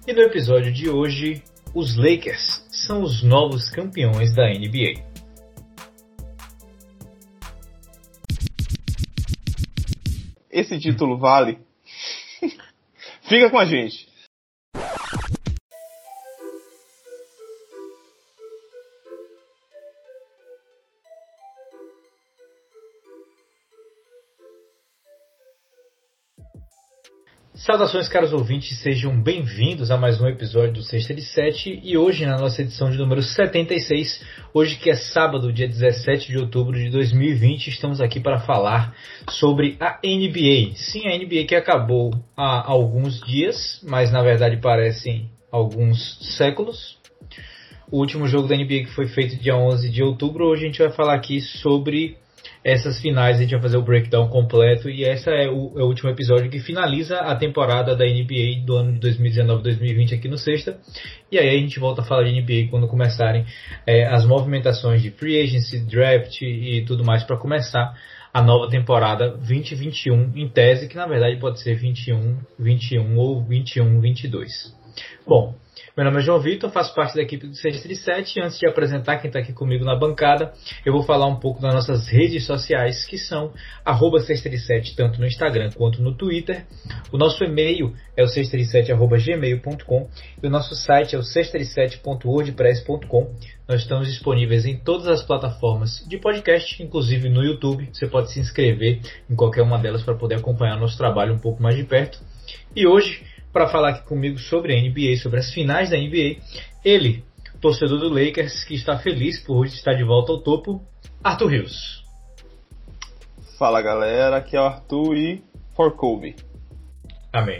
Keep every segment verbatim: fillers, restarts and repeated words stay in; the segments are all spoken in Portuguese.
E no episódio de hoje, os Lakers são os novos campeões da N B A. Esse título vale? Fica com a gente. Saudações, caros ouvintes, sejam bem-vindos a mais um episódio do Sexta de Sete e hoje na nossa edição de número setenta e seis, hoje que é sábado, dia dezessete de outubro de dois mil e vinte, estamos aqui para falar sobre a N B A. Sim, a N B A que acabou há alguns dias, mas na verdade parecem alguns séculos. O último jogo da N B A que foi feito dia onze de outubro, hoje a gente vai falar aqui sobre essas finais, a gente vai fazer o breakdown completo e esse é o, é o último episódio que finaliza a temporada da N B A do ano de dois mil e dezenove dois mil e vinte aqui no Sexta. E aí a gente volta a falar de N B A quando começarem é, as movimentações de free agency, draft e tudo mais para começar a nova temporada vinte e vinte e um em tese, que na verdade pode ser vinte e um, vinte e um ou vinte e um, vinte e dois. Bom, meu nome é João Vitor, faço parte da equipe do Sexta de Sete e antes de apresentar quem está aqui comigo na bancada, eu vou falar um pouco das nossas redes sociais, que são arroba Sexta de Sete, tanto no Instagram quanto no Twitter. O nosso e-mail é o sexta de sete arroba gmail ponto com e o nosso site é o sexta de sete ponto wordpress ponto com. Nós estamos disponíveis em todas as plataformas de podcast, inclusive no YouTube. Você pode se inscrever em qualquer uma delas para poder acompanhar nosso trabalho um pouco mais de perto. E hoje, para falar aqui comigo sobre a N B A, sobre as finais da N B A, ele, torcedor do Lakers, que está feliz por estar de volta ao topo, Arthur Rios. Fala galera, aqui é o Arthur e for Kobe. Amém.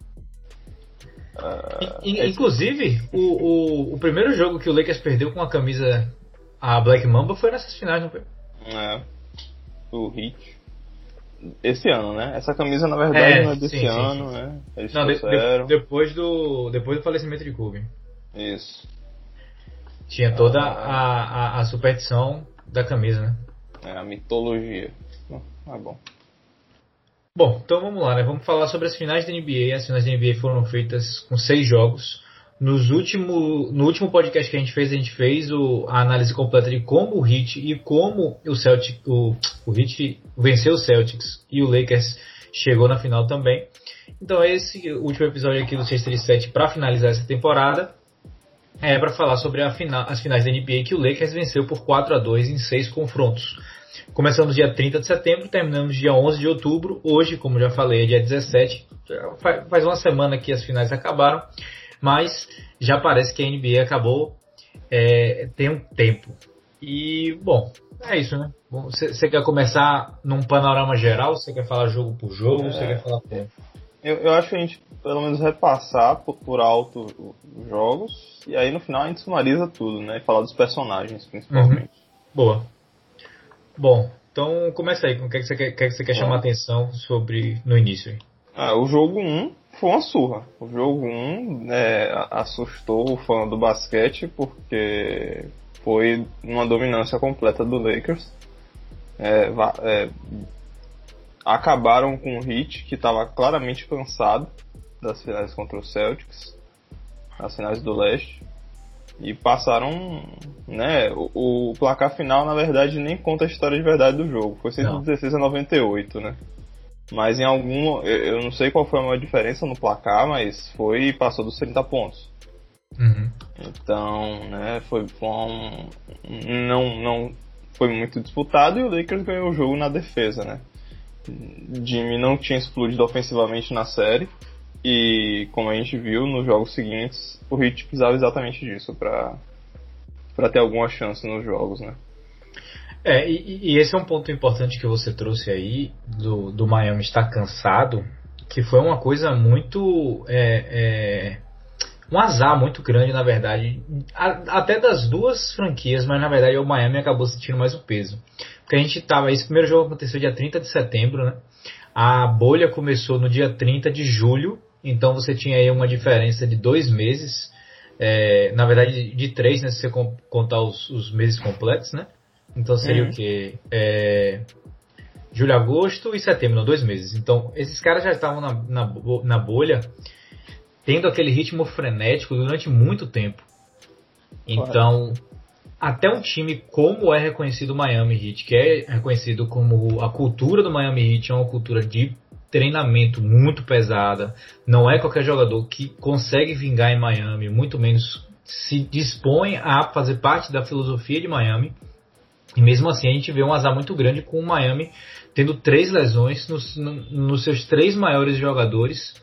Uh, in, in, inclusive, o, o, o primeiro jogo que o Lakers perdeu com a camisa a Black Mamba foi nessas finais, não foi? É, o Heat. Esse ano, né? Essa camisa, na verdade, é, não é desse sim, ano, sim, sim. né? Eles não, trouxeram. De, de, depois, do, depois do falecimento de Kobe. Isso. Tinha toda ah, a, a, a superstição da camisa, né? É, a mitologia. Ah, bom. Bom, então vamos lá, né? Vamos falar sobre as finais da N B A. As finais da N B A foram feitas com seis jogos. Nos último, no último podcast que a gente fez, a gente fez o, a análise completa de como o Heat e como o Celtic, o, o Heat venceu o Celtics e o Lakers chegou na final também. Então esse último episódio aqui do Sexta de Sete para finalizar essa temporada é para falar sobre a final, as finais da N B A que o Lakers venceu por quatro a dois em seis confrontos. Começamos dia trinta de setembro, terminamos dia onze de outubro. Hoje, como já falei, é dia dezessete. Faz uma semana que as finais acabaram. Mas já parece que a N B A acabou é, tem um tempo. E, bom, é isso, né? Você quer começar num panorama geral? Você quer falar jogo por jogo? Você é, quer falar por... eu, eu acho que a gente, pelo menos, repassar por, por alto os jogos. E aí, no final, a gente sumariza tudo, né? E falar dos personagens, principalmente. Uhum. Boa. Bom, então começa aí. Com o que você quer, que você quer chamar a atenção sobre no início? Aí? Ah, o jogo um foi uma surra. O jogo um é, assustou o fã do basquete porque foi uma dominância completa do Lakers. É, é, acabaram com o Heat, que estava claramente cansado das finais contra o Celtics, as finais do leste, e passaram, né, o, o placar final na verdade nem conta a história de verdade do jogo, foi cento e dezesseis a noventa e oito, né? Mas em algum... Eu não sei qual foi a maior diferença no placar, mas foi... Passou dos trinta pontos. Uhum. Então, né... Foi, foi um... Não, não... Foi muito disputado e o Lakers ganhou o jogo na defesa, né? Jimmy não tinha explodido ofensivamente na série. E, como a gente viu, nos jogos seguintes, o Heat precisava exatamente disso pra... Pra ter alguma chance nos jogos, né? É, e, e esse é um ponto importante que você trouxe aí, do, do Miami estar cansado, que foi uma coisa muito... É, é, um azar muito grande, na verdade, a, até das duas franquias, mas na verdade o Miami acabou sentindo mais o peso. Porque a gente tava... Esse primeiro jogo aconteceu dia trinta de setembro, né? A bolha começou no dia trinta de julho, então você tinha aí uma diferença de dois meses, é, na verdade de três, né? Se você contar os, os meses completos, né? Então seria uhum. o quê? É, julho, agosto e setembro, não, dois meses. Então esses caras já estavam na, na, na bolha tendo aquele ritmo frenético durante muito tempo. Então, até um time como é reconhecido o Miami Heat, que é reconhecido como a cultura do Miami Heat é uma cultura de treinamento muito pesada, não é qualquer jogador que consegue vingar em Miami, muito menos se dispõe a fazer parte da filosofia de Miami. E mesmo assim a gente vê um azar muito grande com o Miami tendo três lesões nos, nos seus três maiores jogadores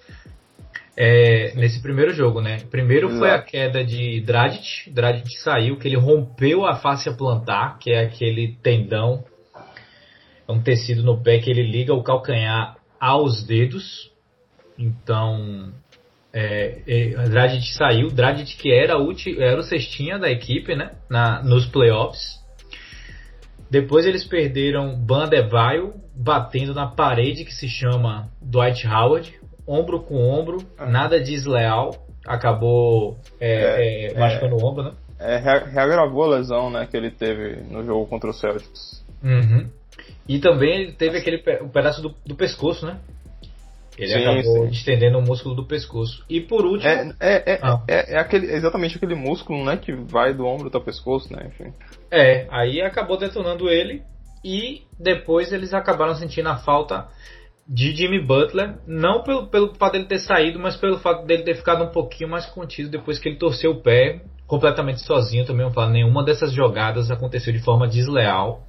é, nesse primeiro jogo, né? Primeiro foi a queda de Dragic, Dragic saiu, que ele rompeu a fáscia plantar, que é aquele tendão, é um tecido no pé que ele liga o calcanhar aos dedos. Então é, é, Dragic saiu, Dragic que era, ulti, era o cestinha da equipe, né? Na, nos playoffs. Depois eles perderam Bam Adebayo batendo na parede que se chama Dwight Howard, ombro com ombro, nada desleal, acabou é, é, é, machucando é, o ombro, né? É, reagravou a lesão, né, que ele teve no jogo contra o Celtics. Uhum. E também ele teve aquele um pedaço do, do pescoço, né? Ele sim, acabou sim. estendendo o músculo do pescoço. E por último... É, é, é, ah. é, é aquele, exatamente aquele músculo, né, que vai do ombro até o pescoço, né? Enfim. É, aí acabou detonando ele e depois eles acabaram sentindo a falta de Jimmy Butler, não pelo, pelo fato dele ter saído, mas pelo fato dele ter ficado um pouquinho mais contido depois que ele torceu o pé, completamente sozinho também. Eu falo, nenhuma dessas jogadas aconteceu de forma desleal.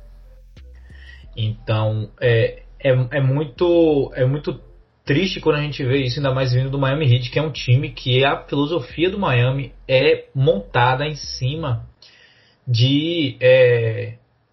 Então, é, é, é muito... É muito triste quando a gente vê isso, ainda mais vindo do Miami Heat, que é um time que a filosofia do Miami é montada em cima de, é,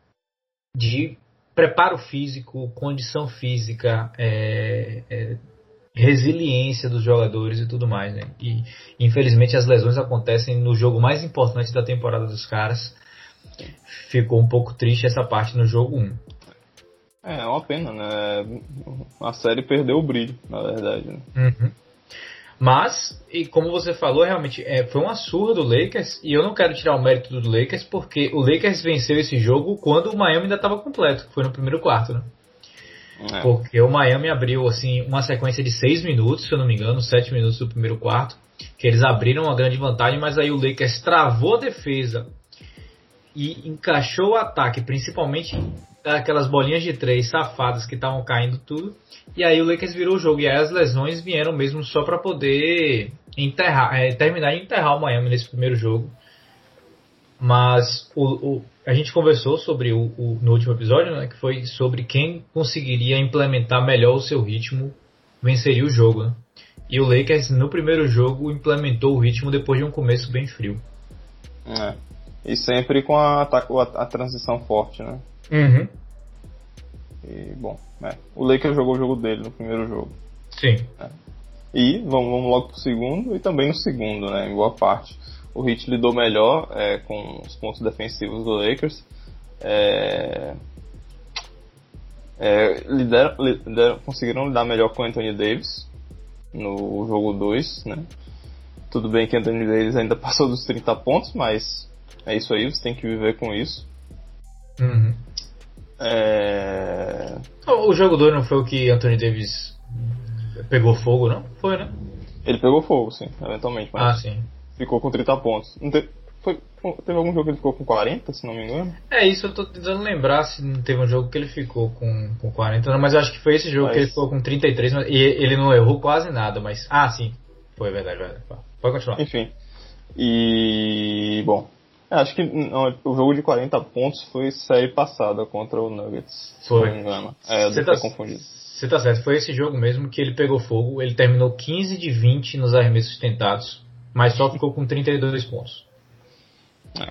de preparo físico, condição física, é, é, resiliência dos jogadores e tudo mais, né? E infelizmente as lesões acontecem no jogo mais importante da temporada dos caras. Ficou um pouco triste essa parte no jogo um. É, é uma pena, né? A série perdeu o brilho, na verdade. Né? Uhum. Mas, e como você falou, realmente é, foi uma surra do Lakers, e eu não quero tirar o mérito do Lakers, porque o Lakers venceu esse jogo quando o Miami ainda estava completo, que foi no primeiro quarto, né? É. Porque o Miami abriu assim uma sequência de seis minutos, se eu não me engano, sete minutos do primeiro quarto, que eles abriram uma grande vantagem, mas aí o Lakers travou a defesa e encaixou o ataque, principalmente aquelas bolinhas de três safadas que estavam caindo tudo, e aí o Lakers virou o jogo, e aí as lesões vieram mesmo só para poder enterrar, é, terminar de enterrar o Miami nesse primeiro jogo. Mas o, o, a gente conversou sobre o, o, no último episódio, né, que foi sobre quem conseguiria implementar melhor o seu ritmo, venceria o jogo, né? E o Lakers no primeiro jogo implementou o ritmo depois de um começo bem frio. É. E sempre com a, a, a transição forte, né? Uhum. E, bom, é, o Lakers jogou o jogo dele no primeiro jogo. Sim. É. E vamos, vamos logo pro segundo, e também no segundo, né, em boa parte. O Heat lidou melhor é, com os pontos defensivos do Lakers. É, é, lideram, lideram, conseguiram lidar melhor com o Anthony Davis no jogo dois, né? Tudo bem que Anthony Davis ainda passou dos trinta pontos, mas é isso aí, você tem que viver com isso. Uhum. É... O jogo dois não foi o que Anthony Davis pegou fogo, não? Foi, né? Ele pegou fogo, sim, eventualmente, mas ah, sim. ficou com trinta pontos. Não teve, foi, teve algum jogo que ele ficou com quarenta, se não me engano? É, isso eu tô tentando lembrar se não teve um jogo que ele ficou com, com quarenta, não, mas eu acho que foi esse jogo mas... que ele ficou com trinta e três, mas, e ele não errou quase nada, mas... Ah, sim, foi verdade, verdade. Pode continuar. Enfim, e... bom... Acho que não, o jogo de quarenta pontos foi série passada contra o Nuggets, se foi. não me engano. É, eu devo tá, ter confundido. Você tá certo, foi esse jogo mesmo que ele pegou fogo. Ele terminou quinze de vinte nos arremessos tentados, mas só ficou com trinta e dois pontos. É.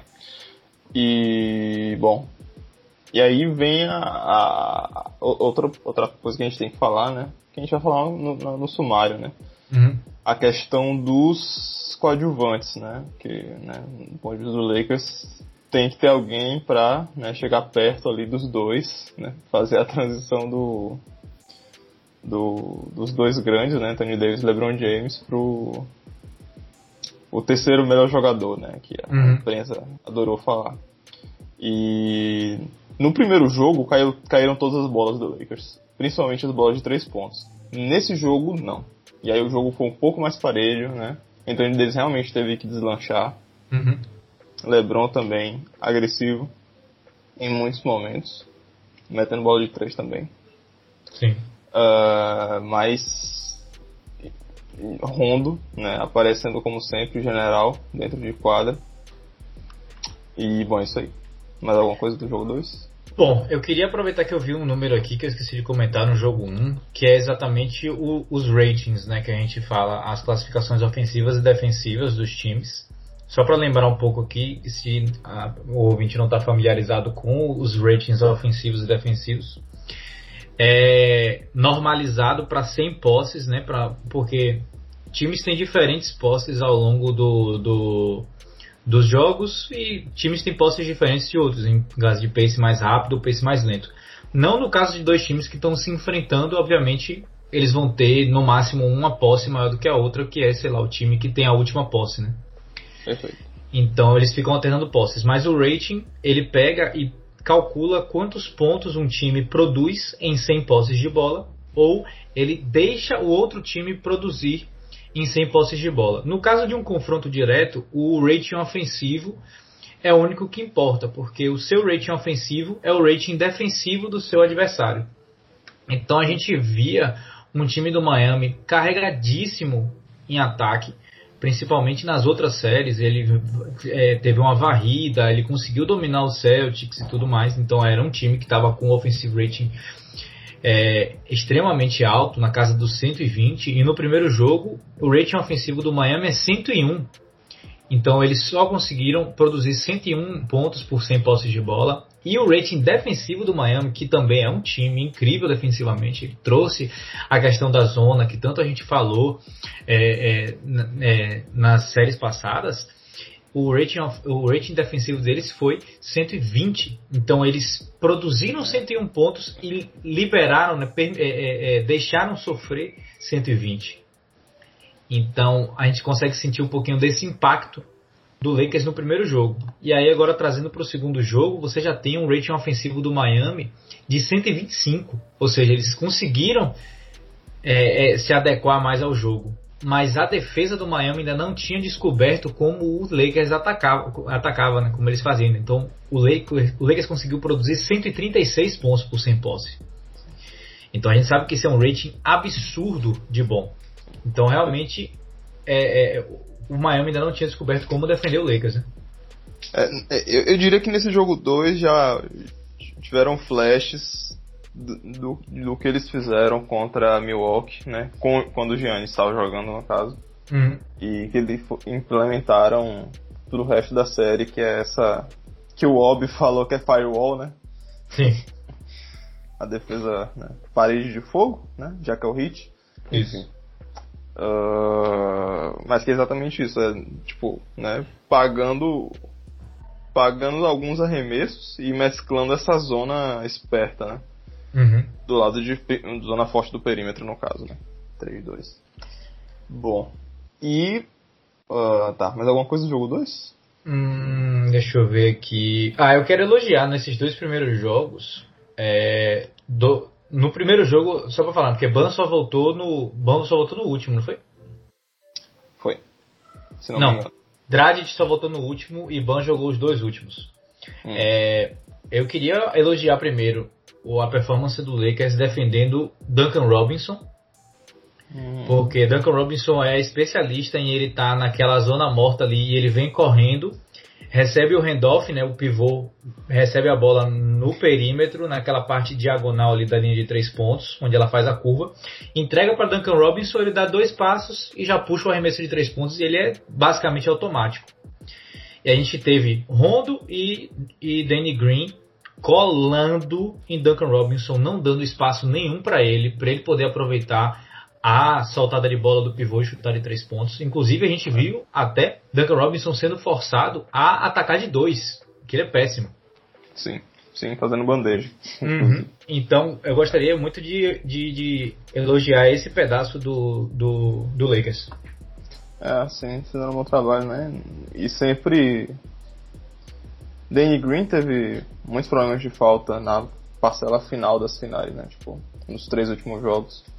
E, bom, e aí vem a, a, a outra, outra coisa que a gente tem que falar, né? Que a gente vai falar no, no, no sumário, né? Uhum. A questão dos coadjuvantes, né? Que, né, no ponto de vista do Lakers, tem que ter alguém para, né, chegar perto ali dos dois, né? Fazer a transição do, do dos dois grandes, né? Anthony Davis e LeBron James pro o terceiro melhor jogador, né? Que a uhum. imprensa adorou falar. E no primeiro jogo caiu, caíram todas as bolas do Lakers, principalmente as bolas de três pontos. Nesse jogo, não. e aí o jogo foi um pouco mais parelho, né? Então Anthony Davis realmente teve que deslanchar. Uhum. LeBron também agressivo em muitos momentos, metendo bola de três também. Sim. Uh, mas Rondo, né, aparecendo como sempre, general dentro de quadra. E bom, é isso aí. Mais alguma coisa do jogo dois? Bom, eu queria aproveitar que eu vi um número aqui que eu esqueci de comentar no jogo um, que é exatamente o, os ratings, né, que a gente fala, as classificações ofensivas e defensivas dos times. Só para lembrar um pouco aqui, se a, o ouvinte não está familiarizado com os ratings ofensivos e defensivos, é normalizado para cem posses, né, pra, porque times têm diferentes posses ao longo do... do dos jogos e times têm posses diferentes de outros, em caso de pace mais rápido ou pace mais lento. Não no caso de dois times que estão se enfrentando, obviamente eles vão ter no máximo uma posse maior do que a outra, que é, sei lá, o time que tem a última posse, né? Perfeito. Então eles ficam alternando posses, mas o rating ele pega e calcula quantos pontos um time produz em cem posses de bola, ou ele deixa o outro time produzir em cem posses de bola. No caso de um confronto direto, o rating ofensivo é o único que importa, porque o seu rating ofensivo é o rating defensivo do seu adversário. Então a gente via um time do Miami carregadíssimo em ataque, principalmente nas outras séries. Ele é, teve uma varrida, ele conseguiu dominar o Celtics e tudo mais, então era um time que estava com um offensive rating É, extremamente alto, na casa dos cento e vinte, e no primeiro jogo o rating ofensivo do Miami é cento e um. Então eles só conseguiram produzir cento e um pontos por cem posses de bola. E o rating defensivo do Miami, que também é um time incrível defensivamente, ele trouxe a questão da zona que tanto a gente falou é, é, é, nas séries passadas. O rating, of, o rating defensivo deles foi cento e vinte. Então eles produziram cento e um pontos e liberaram, né, per, é, é, deixaram sofrer cento e vinte. Então a gente consegue sentir um pouquinho desse impacto do Lakers no primeiro jogo. E aí agora trazendo para o segundo jogo, você já tem um rating ofensivo do Miami de cento e vinte e cinco. Ou seja, eles conseguiram é, é, se adequar mais ao jogo. Mas a defesa do Miami ainda não tinha descoberto como o Lakers atacava, atacava, né, como eles faziam. Então o Lakers, o Lakers conseguiu produzir cento e trinta e seis pontos por cem posse. Então a gente sabe que isso é um rating absurdo de bom. Então realmente é, é, o Miami ainda não tinha descoberto como defender o Lakers, né? É, eu, eu diria que nesse jogo dois já tiveram flashes Do, do, do que eles fizeram contra Milwaukee, né? Com, quando o Giannis estava jogando, no caso. Uhum. E que eles implementaram pro resto da série, que é essa... Que o Obi falou que é firewall, né? Sim. A defesa, né? Parede de fogo, né? Já que é o hit. Isso. Uh, mas que é exatamente isso. É, tipo, né? Pagando... Pagando alguns arremessos e mesclando essa zona esperta, né? Uhum. Do lado de zona forte do perímetro, no caso, né? três dois. Bom. E... Uh, tá, mais alguma coisa do jogo dois? Hum, deixa eu ver aqui. Ah, eu quero elogiar nesses dois primeiros jogos. É, do, no primeiro jogo, só pra falar, porque Ban só voltou no. Ban só voltou no último, não foi? Foi. Se não, não me engano. Dragic só voltou no último e Ban jogou os dois últimos. Hum. É, eu queria elogiar primeiro a performance do Lakers defendendo Duncan Robinson, hum. porque Duncan Robinson é especialista em ele estar tá naquela zona morta ali e ele vem correndo, recebe o handoff, né, o pivô recebe a bola no perímetro, naquela parte diagonal ali da linha de três pontos, onde ela faz a curva, entrega para Duncan Robinson, ele dá dois passos e já puxa o arremesso de três pontos e ele é basicamente automático. E a gente teve Rondo e, e Danny Green colando em Duncan Robinson, não dando espaço nenhum para ele, para ele poder aproveitar a soltada de bola do pivô e chutar de três pontos. Inclusive a gente viu até Duncan Robinson sendo forçado a atacar de dois, que ele é péssimo. Sim, sim, fazendo bandeja. Uhum. Então eu gostaria muito de, de, de elogiar esse pedaço do, do, do Lakers. É, sim, fizeram um bom trabalho, né? E sempre... Danny Green teve muitos problemas de falta na parcela final das finais, né? Tipo, nos três últimos jogos.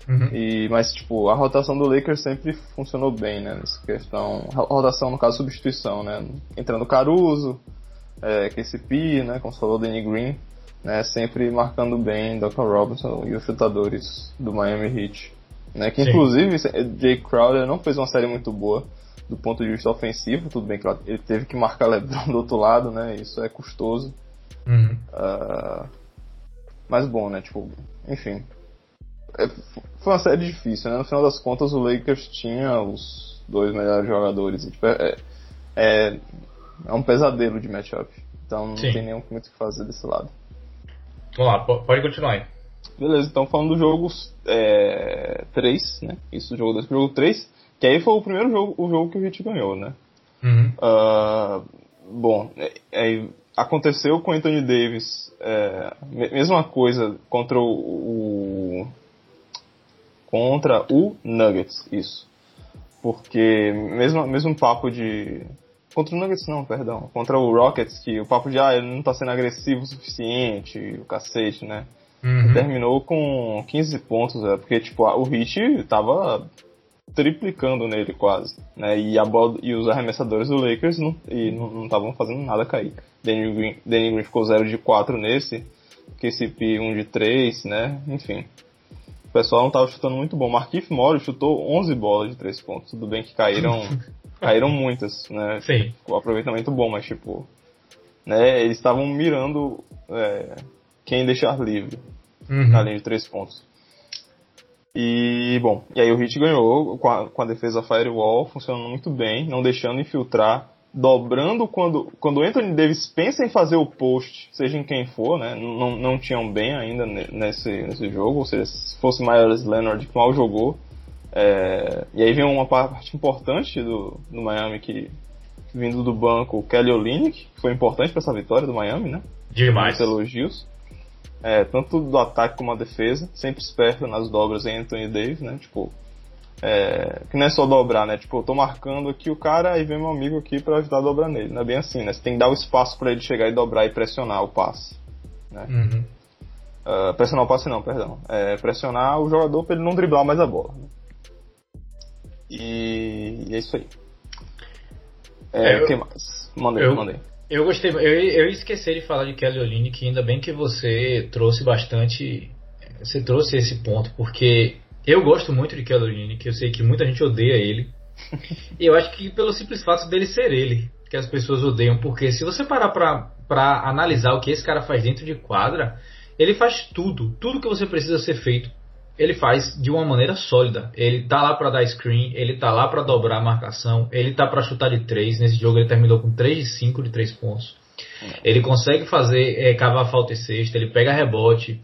Uhum. E, mas, tipo, a rotação do Lakers sempre funcionou bem, né? Nessa questão. A rotação, no caso, substituição, né? Entrando Caruso, é, K C P, né? Como você falou, Danny Green, né? Sempre marcando bem doutor Robinson e os chutadores do Miami Heat. Né? Que, Sim. inclusive, Jay Crowder não fez uma série muito boa do ponto de vista ofensivo. Tudo bem que ele teve que marcar LeBron do outro lado, né? Isso é custoso. Uhum. Uh, mas bom, né? Tipo, enfim. Foi uma série difícil, né? No final das contas, o Lakers tinha os dois melhores jogadores. E, tipo, é, é, é um pesadelo de matchup. Então não Sim. tem nem muito o que fazer desse lado. Vamos lá, pode continuar aí. Beleza, então falando do jogo é, três, né? Isso, o jogo dois pro jogo três. Que aí foi o primeiro jogo, o jogo que o Heat ganhou, né? Uhum. Uh, bom, é, aconteceu com o Anthony Davis, é, mesma coisa contra o, o contra o Nuggets, isso. Porque mesmo mesmo papo de contra o Nuggets não, perdão, contra o Rockets, que o papo de ah, ele não tá sendo agressivo o suficiente, o cacete, né? Uhum. Terminou com quinze pontos, é, porque tipo, o Heat tava triplicando nele quase, né? E a bola e os arremessadores do Lakers não não estavam fazendo nada cair. Danny Green, Danny Green ficou zero de quatro nesse, K C P um de três, né? Enfim. O pessoal não estava chutando muito bom. Markieff Morris chutou onze bolas de três pontos. Tudo bem que caíram caíram muitas, né? Sim. O aproveitamento bom, mas tipo, né, eles estavam mirando é, quem deixar livre uhum. na linha de três pontos. E, bom, e aí o Heat ganhou com a, com a defesa firewall, funcionando muito bem, não deixando infiltrar, dobrando quando, quando o Anthony Davis pensa em fazer o post, seja em quem for, né, não, não tinham bem ainda nesse, nesse jogo, ou seja, se fosse Myers Leonard que mal jogou. É, e aí vem uma parte importante do, do Miami, que vindo do banco, o Kelly Olynyk, que foi importante para essa vitória do Miami, né? Demais. Muitos elogios. É, tanto do ataque como a defesa, sempre esperto nas dobras em Anthony Davis, né? Tipo, é, que não é só dobrar, né? Tipo, eu tô marcando aqui o cara e vem meu amigo aqui pra ajudar a dobrar nele. Não é bem assim, né? Você tem que dar o espaço pra ele chegar e dobrar e pressionar o passe, né? Uhum. Uh, pressionar o passe não, perdão. É, pressionar o jogador pra ele não driblar mais a bola, né? E, e é isso aí. É, é, eu, que mais? Mandei, eu, mandei. Eu gostei, eu, eu esqueci de falar de Kelly Olynyk, ainda bem que você trouxe bastante, você trouxe esse ponto, porque eu gosto muito de Kelly Olynyk, eu sei que muita gente odeia ele, e eu acho que pelo simples fato dele ser ele, que as pessoas odeiam, porque se você parar pra, pra analisar o que esse cara faz dentro de quadra, ele faz tudo, tudo que você precisa ser feito, ele faz de uma maneira sólida. Ele tá lá para dar screen, ele tá lá para dobrar a marcação, ele tá para chutar de três. Nesse jogo ele terminou com três de cinco de três pontos. Ele consegue fazer, é, cavar falta e cesta, ele pega rebote.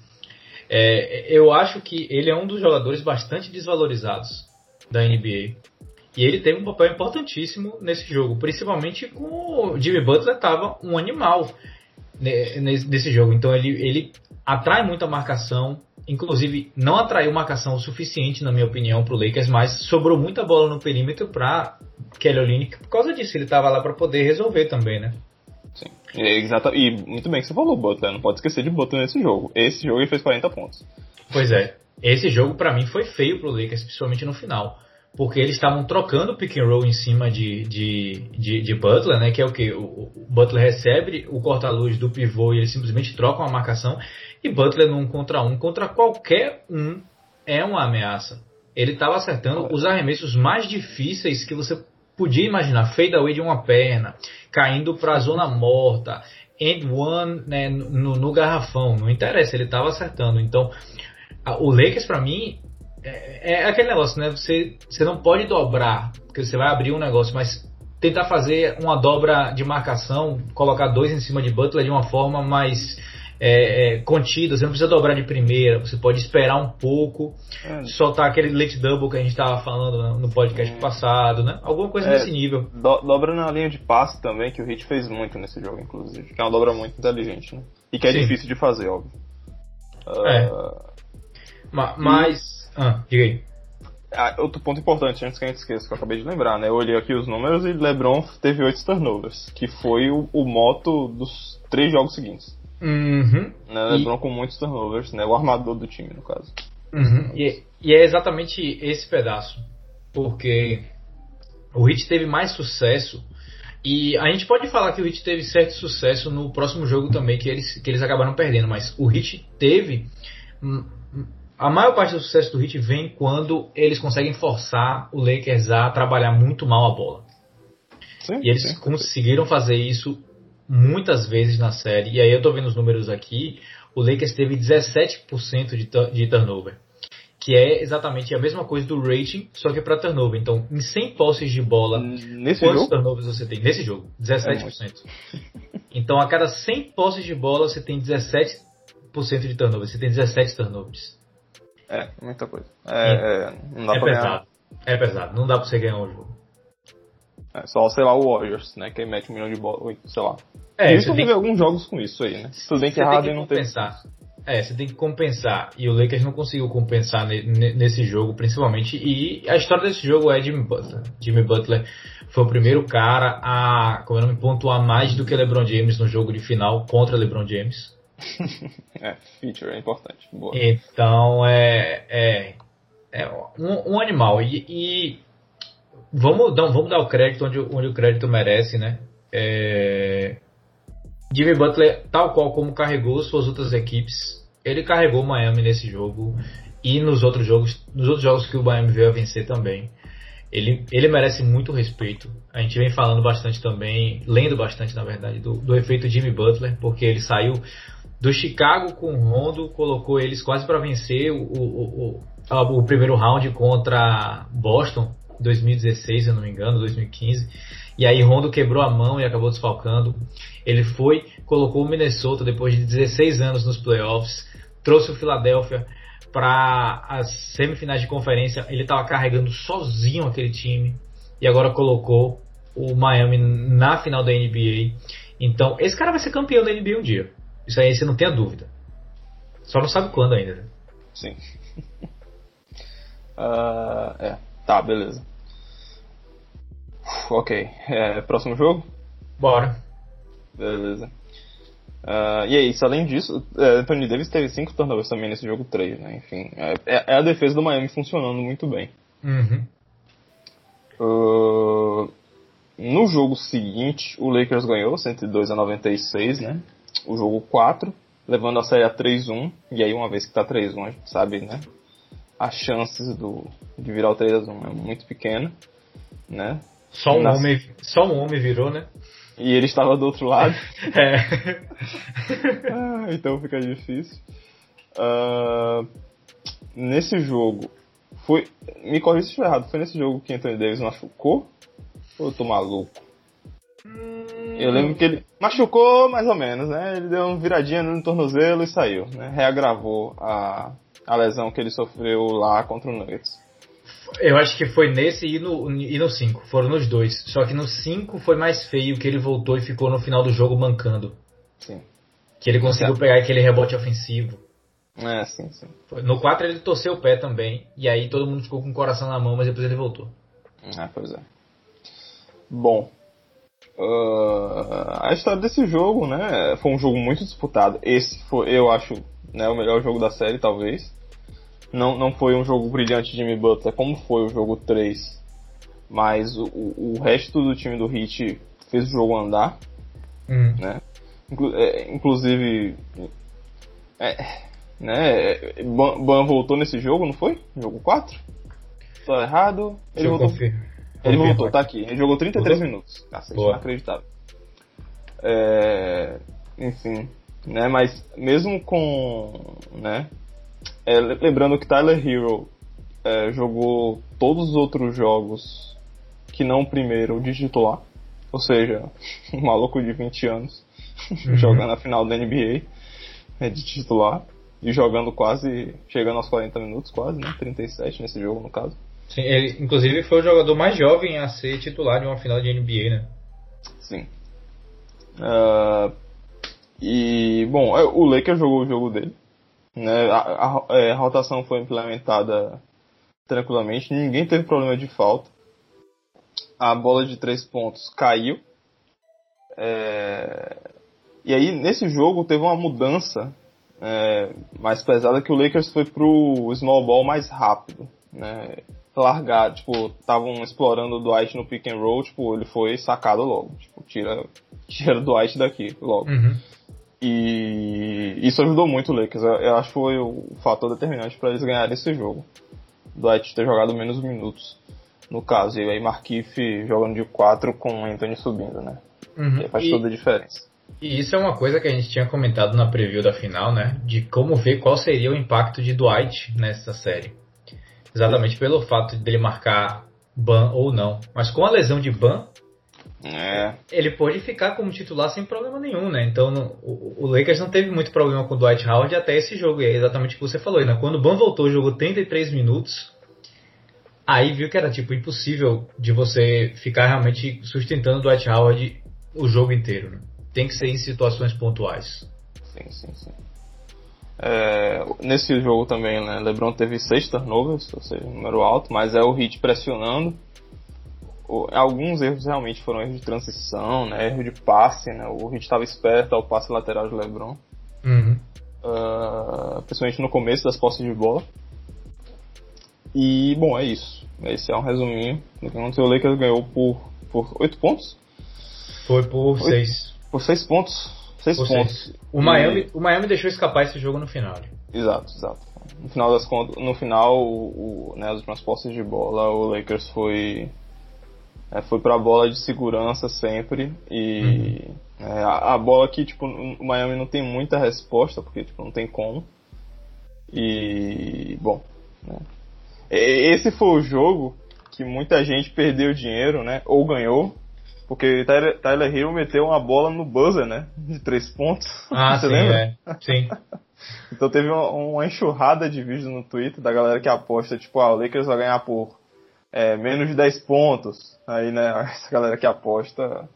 É, eu acho que ele é um dos jogadores bastante desvalorizados da N B A. E ele teve um papel importantíssimo nesse jogo, principalmente com o Jimmy Butler, tava um animal nesse, nesse jogo. Então ele, ele atrai muita marcação. Inclusive, não atraiu marcação o suficiente, na minha opinião, para o Lakers, mas sobrou muita bola no perímetro para Kelly Olynyk por causa disso. Ele estava lá para poder resolver também, né? Sim, é, exato. E muito bem que você falou, Butler. Não pode esquecer de Butler nesse jogo. Esse jogo ele fez quarenta pontos. Pois é. Esse jogo, para mim, foi feio para o Lakers, principalmente no final. Porque eles estavam trocando pick and roll em cima de, de, de, de Butler, né? Que é o que? O, o Butler recebe o corta-luz do pivô e eles simplesmente trocam a marcação. E Butler num contra um, contra qualquer um, é uma ameaça. Ele estava acertando os arremessos mais difíceis que você podia imaginar. Fade away de uma perna, caindo para a zona morta, end one, né, no, no garrafão. Não interessa, ele estava acertando. Então, a, o Lakers, para mim, é, é aquele negócio, né? Você, você não pode dobrar, porque você vai abrir um negócio, mas tentar fazer uma dobra de marcação, colocar dois em cima de Butler de uma forma mais... É, é, contida, você não precisa dobrar de primeira, você pode esperar um pouco, é. soltar aquele late double que a gente estava falando no podcast é. passado, né? Alguma coisa é, nesse nível. Do, dobra na linha de passe também, que o Heat fez muito nesse jogo, inclusive, que é uma dobra muito inteligente, né? E que é Sim. difícil de fazer, óbvio. É. Uh, Ma, mas... E... Ah, diga aí. Ah, outro ponto importante, antes que a gente esqueça, que eu acabei de lembrar, né? Eu olhei aqui os números e LeBron teve oito turnovers, que foi o, o moto dos três jogos seguintes. Uhum. Né, LeBron e... com muitos turnovers, né? O armador do time, no caso. Uhum. E, e é exatamente esse pedaço, porque o Heat teve mais sucesso. E a gente pode falar que o Heat teve certo sucesso no próximo jogo também, que eles, que eles acabaram perdendo, mas o Heat teve. A maior parte do sucesso do Heat vem quando eles conseguem forçar o Lakers a trabalhar muito mal a bola. Sim, E eles sim, conseguiram fazer isso muitas vezes na série. E aí eu tô vendo os números aqui, o Lakers teve dezessete por cento de, de turnover. Que é exatamente a mesma coisa do rating, só que para turnover. Então, em cem posses de bola, Nesse quantos jogo? turnovers você tem? Nesse jogo, dezessete por cento. É então, a cada cem posses de bola, você tem dezessete por cento de turnovers. Você tem dezessete turnovers. É, muita coisa. É, é, não dá é pra pesado. ganhar. É pesado. Não dá pra você ganhar um jogo. É só, sei lá, o Warriors, né? Que aí mete um milhão de bola, sei lá. É, Isso você teve tem alguns jogos com isso aí, né? Tudo bem que você tem Harden que não teve. compensar. É, você tem que compensar. E o Lakers não conseguiu compensar ne- ne- nesse jogo, principalmente. E a história desse jogo é Jimmy Butler. Jimmy Butler foi o primeiro cara a, como é o nome, pontuar mais do que LeBron James no jogo de final contra LeBron James. É, feature é importante. Boa. Então é, é, é um, um animal. E, e vamos, dar, vamos dar o crédito onde, onde o crédito merece, né? É, Jimmy Butler, tal qual como carregou suas outras equipes, ele carregou o Miami nesse jogo e nos outros jogos, nos outros jogos que o Miami veio a vencer também. Ele, ele merece muito respeito. A gente vem falando bastante também, lendo bastante na verdade, do, do efeito Jimmy Butler, porque ele saiu do Chicago com o Rondo, colocou eles quase para vencer o, o, o, o primeiro round contra Boston, dois mil e dezesseis, se eu não me engano, dois mil e quinze. E aí Rondo quebrou a mão e acabou desfalcando. Ele foi, colocou o Minnesota depois de dezesseis anos nos playoffs, trouxe o Philadelphia para as semifinais de conferência. Ele estava carregando sozinho aquele time e agora colocou o Miami na final da N B A. Então, esse cara vai ser campeão da N B A um dia. Isso aí você não tem a dúvida. Só não sabe quando ainda. Né? Sim. uh, é, tá, beleza. Ok, é, próximo jogo? Bora. Beleza. Uh, e é isso, além disso, é, Anthony Davis teve cinco turnovers também nesse jogo três, né? Enfim, é, é a defesa do Miami funcionando muito bem. Uhum. Uh, no jogo seguinte, o Lakers ganhou cento e dois a noventa e seis, né? O jogo quatro, levando a série a três a um. E aí, uma vez que tá três a um, a gente sabe, né? As chances do, de virar o três a um é muito pequena, né? Só um, Nas... homem, só um homem virou, né? E ele estava do outro lado. É. ah, então fica difícil. Uh, nesse jogo, foi. Me corrija se estiver errado, foi nesse jogo que Anthony Davis machucou? Ou eu tô maluco? Hum... Eu lembro que ele machucou mais ou menos, né? Ele deu uma viradinha no tornozelo e saiu, né? Reagravou a, a lesão que ele sofreu lá contra o Nuggets. Eu acho que foi nesse e no e no cinco. Foram nos dois. Só que no cinco foi mais feio, que ele voltou e ficou no final do jogo mancando. Sim. Que ele conseguiu pegar aquele rebote ofensivo. É, sim, sim. No quatro ele torceu o pé também. E aí todo mundo ficou com o coração na mão, mas depois ele voltou. Ah, pois é. Bom. Uh, a história desse jogo, né? Foi um jogo muito disputado. Esse foi, eu acho, né, o melhor jogo da série, talvez. Não, não foi um jogo brilhante de Jimmy Butler como foi o jogo três, mas o, o resto do time do Heat fez o jogo andar, hum. né? Inclu- é, inclusive, é, né? Ban, Ban voltou nesse jogo, não foi? Jogo quatro? Tô errado. Ele voltou. Confir- Ele confirmar. voltou, tá aqui. Ele jogou trinta e três Voltou? minutos. Cacete, inacreditável. É, enfim, né? Mas mesmo com, né? É, lembrando que Tyler Hero é, jogou todos os outros jogos que não o primeiro de titular. Ou seja, um maluco de vinte anos uhum. jogando a final da N B A é, de titular. E jogando quase, chegando aos quarenta minutos quase, né? trinta e sete nesse jogo no caso. Sim, ele inclusive foi o jogador mais jovem a ser titular de uma final de N B A, né? Sim. Uh, e, bom, o Lakers jogou o jogo dele. Né, a, a, a rotação foi implementada tranquilamente, ninguém teve problema de falta, a bola de três pontos caiu, é, e aí nesse jogo teve uma mudança é, mais pesada, que o Lakers foi pro small ball mais rápido, né? Largar, tipo, estavam explorando o Dwight no pick and roll, tipo, ele foi sacado logo, tipo, tira, tira o Dwight daqui logo. Uhum. E isso ajudou muito o Lakers, eu, eu acho que foi o fator determinante para eles ganharem esse jogo. O Dwight ter jogado menos minutos, no caso, e aí Markieff jogando de quatro com o Anthony subindo, né? Uhum. E faz e, toda a diferença. E isso é uma coisa que a gente tinha comentado na preview da final, né? De como ver qual seria o impacto de Dwight nessa série. Exatamente pelo fato dele marcar Ban ou não. Mas com a lesão de Ban, é. ele pode ficar como titular sem problema nenhum, né? Então no, o, o Lakers não teve muito problema com o Dwight Howard até esse jogo. E é exatamente o que você falou, né? Quando o Ban voltou, jogou trinta e três minutos. Aí viu que era tipo impossível de você ficar realmente sustentando o Dwight Howard o jogo inteiro, né? Tem que ser em situações pontuais. Sim, sim, sim. É, nesse jogo também, né, LeBron teve seis turnovers, ou seja, um número alto, mas é o Heat pressionando. O, alguns erros realmente foram erros de transição, né, erro de passe, né, o Heat estava esperto ao passe lateral de LeBron. Uhum. Uh, principalmente no começo das posses de bola. E, bom, é isso. Esse é um resuminho do que aconteceu. O Lakers ganhou por, por oito pontos? Foi por seis. Por seis pontos. seis por pontos. Seis. O, Miami, o Miami deixou escapar esse jogo no final. Exato, exato. No final das contas, no final, o, o, né, as últimas posses de bola, o Lakers foi, é, foi pra bola de segurança sempre. E uhum. é, a, a bola que, tipo, o Miami não tem muita resposta, porque, tipo, não tem como. E, bom, né, esse foi o jogo que muita gente perdeu dinheiro, né? Ou ganhou. Porque Tyler, Tyler Hero meteu uma bola no buzzer, né? De três pontos. Ah, você sim, lembra? É. Sim. Então teve uma, uma enxurrada de vídeos no Twitter da galera que aposta, tipo, ah, o Lakers vai ganhar por é, menos de dez pontos. Aí, né, essa galera que aposta,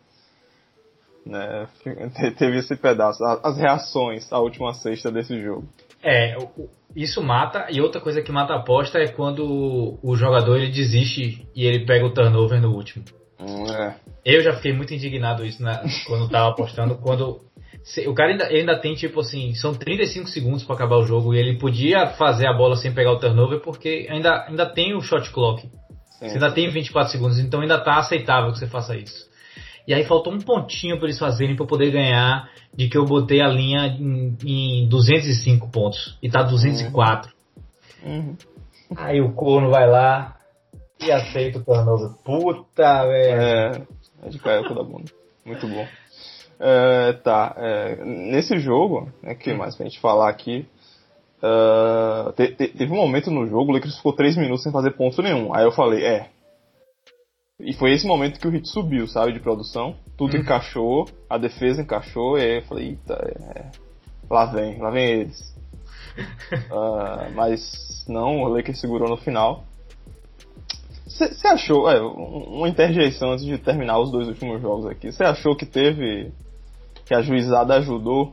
né, teve esse pedaço. As reações à última sexta desse jogo. É, isso mata, e outra coisa que mata a aposta é quando o jogador ele desiste e ele pega o turnover no último. Hum, é. Eu já fiquei muito indignado isso na, quando tava apostando, quando se, o cara ainda, ainda tem tipo assim, são trinta e cinco segundos para acabar o jogo e ele podia fazer a bola sem pegar o turnover porque ainda, ainda tem o shot clock. Sim. Você ainda tem vinte e quatro segundos, então ainda tá aceitável que você faça isso. E aí faltou um pontinho para eles fazerem para poder ganhar, de que eu botei a linha em, em duzentos e cinco pontos e tá duzentos e quatro. Uhum. Aí o corno vai lá e aceita o turnover. Puta, velho. É, é de cair da bunda. Muito bom. É, tá, é, nesse jogo, né, que mais pra gente falar aqui, uh, te, te, teve um momento no jogo, o Lakers ficou três minutos sem fazer ponto nenhum. Aí eu falei, é. E foi esse momento que o Heat subiu, sabe, de produção. Tudo uhum. encaixou, a defesa encaixou, e aí eu falei, eita, é, lá vem, lá vem eles. uh, mas não, o Lakers segurou no final. Você achou, é, uma interjeição antes de terminar os dois últimos jogos aqui, você achou que teve, que a juizada ajudou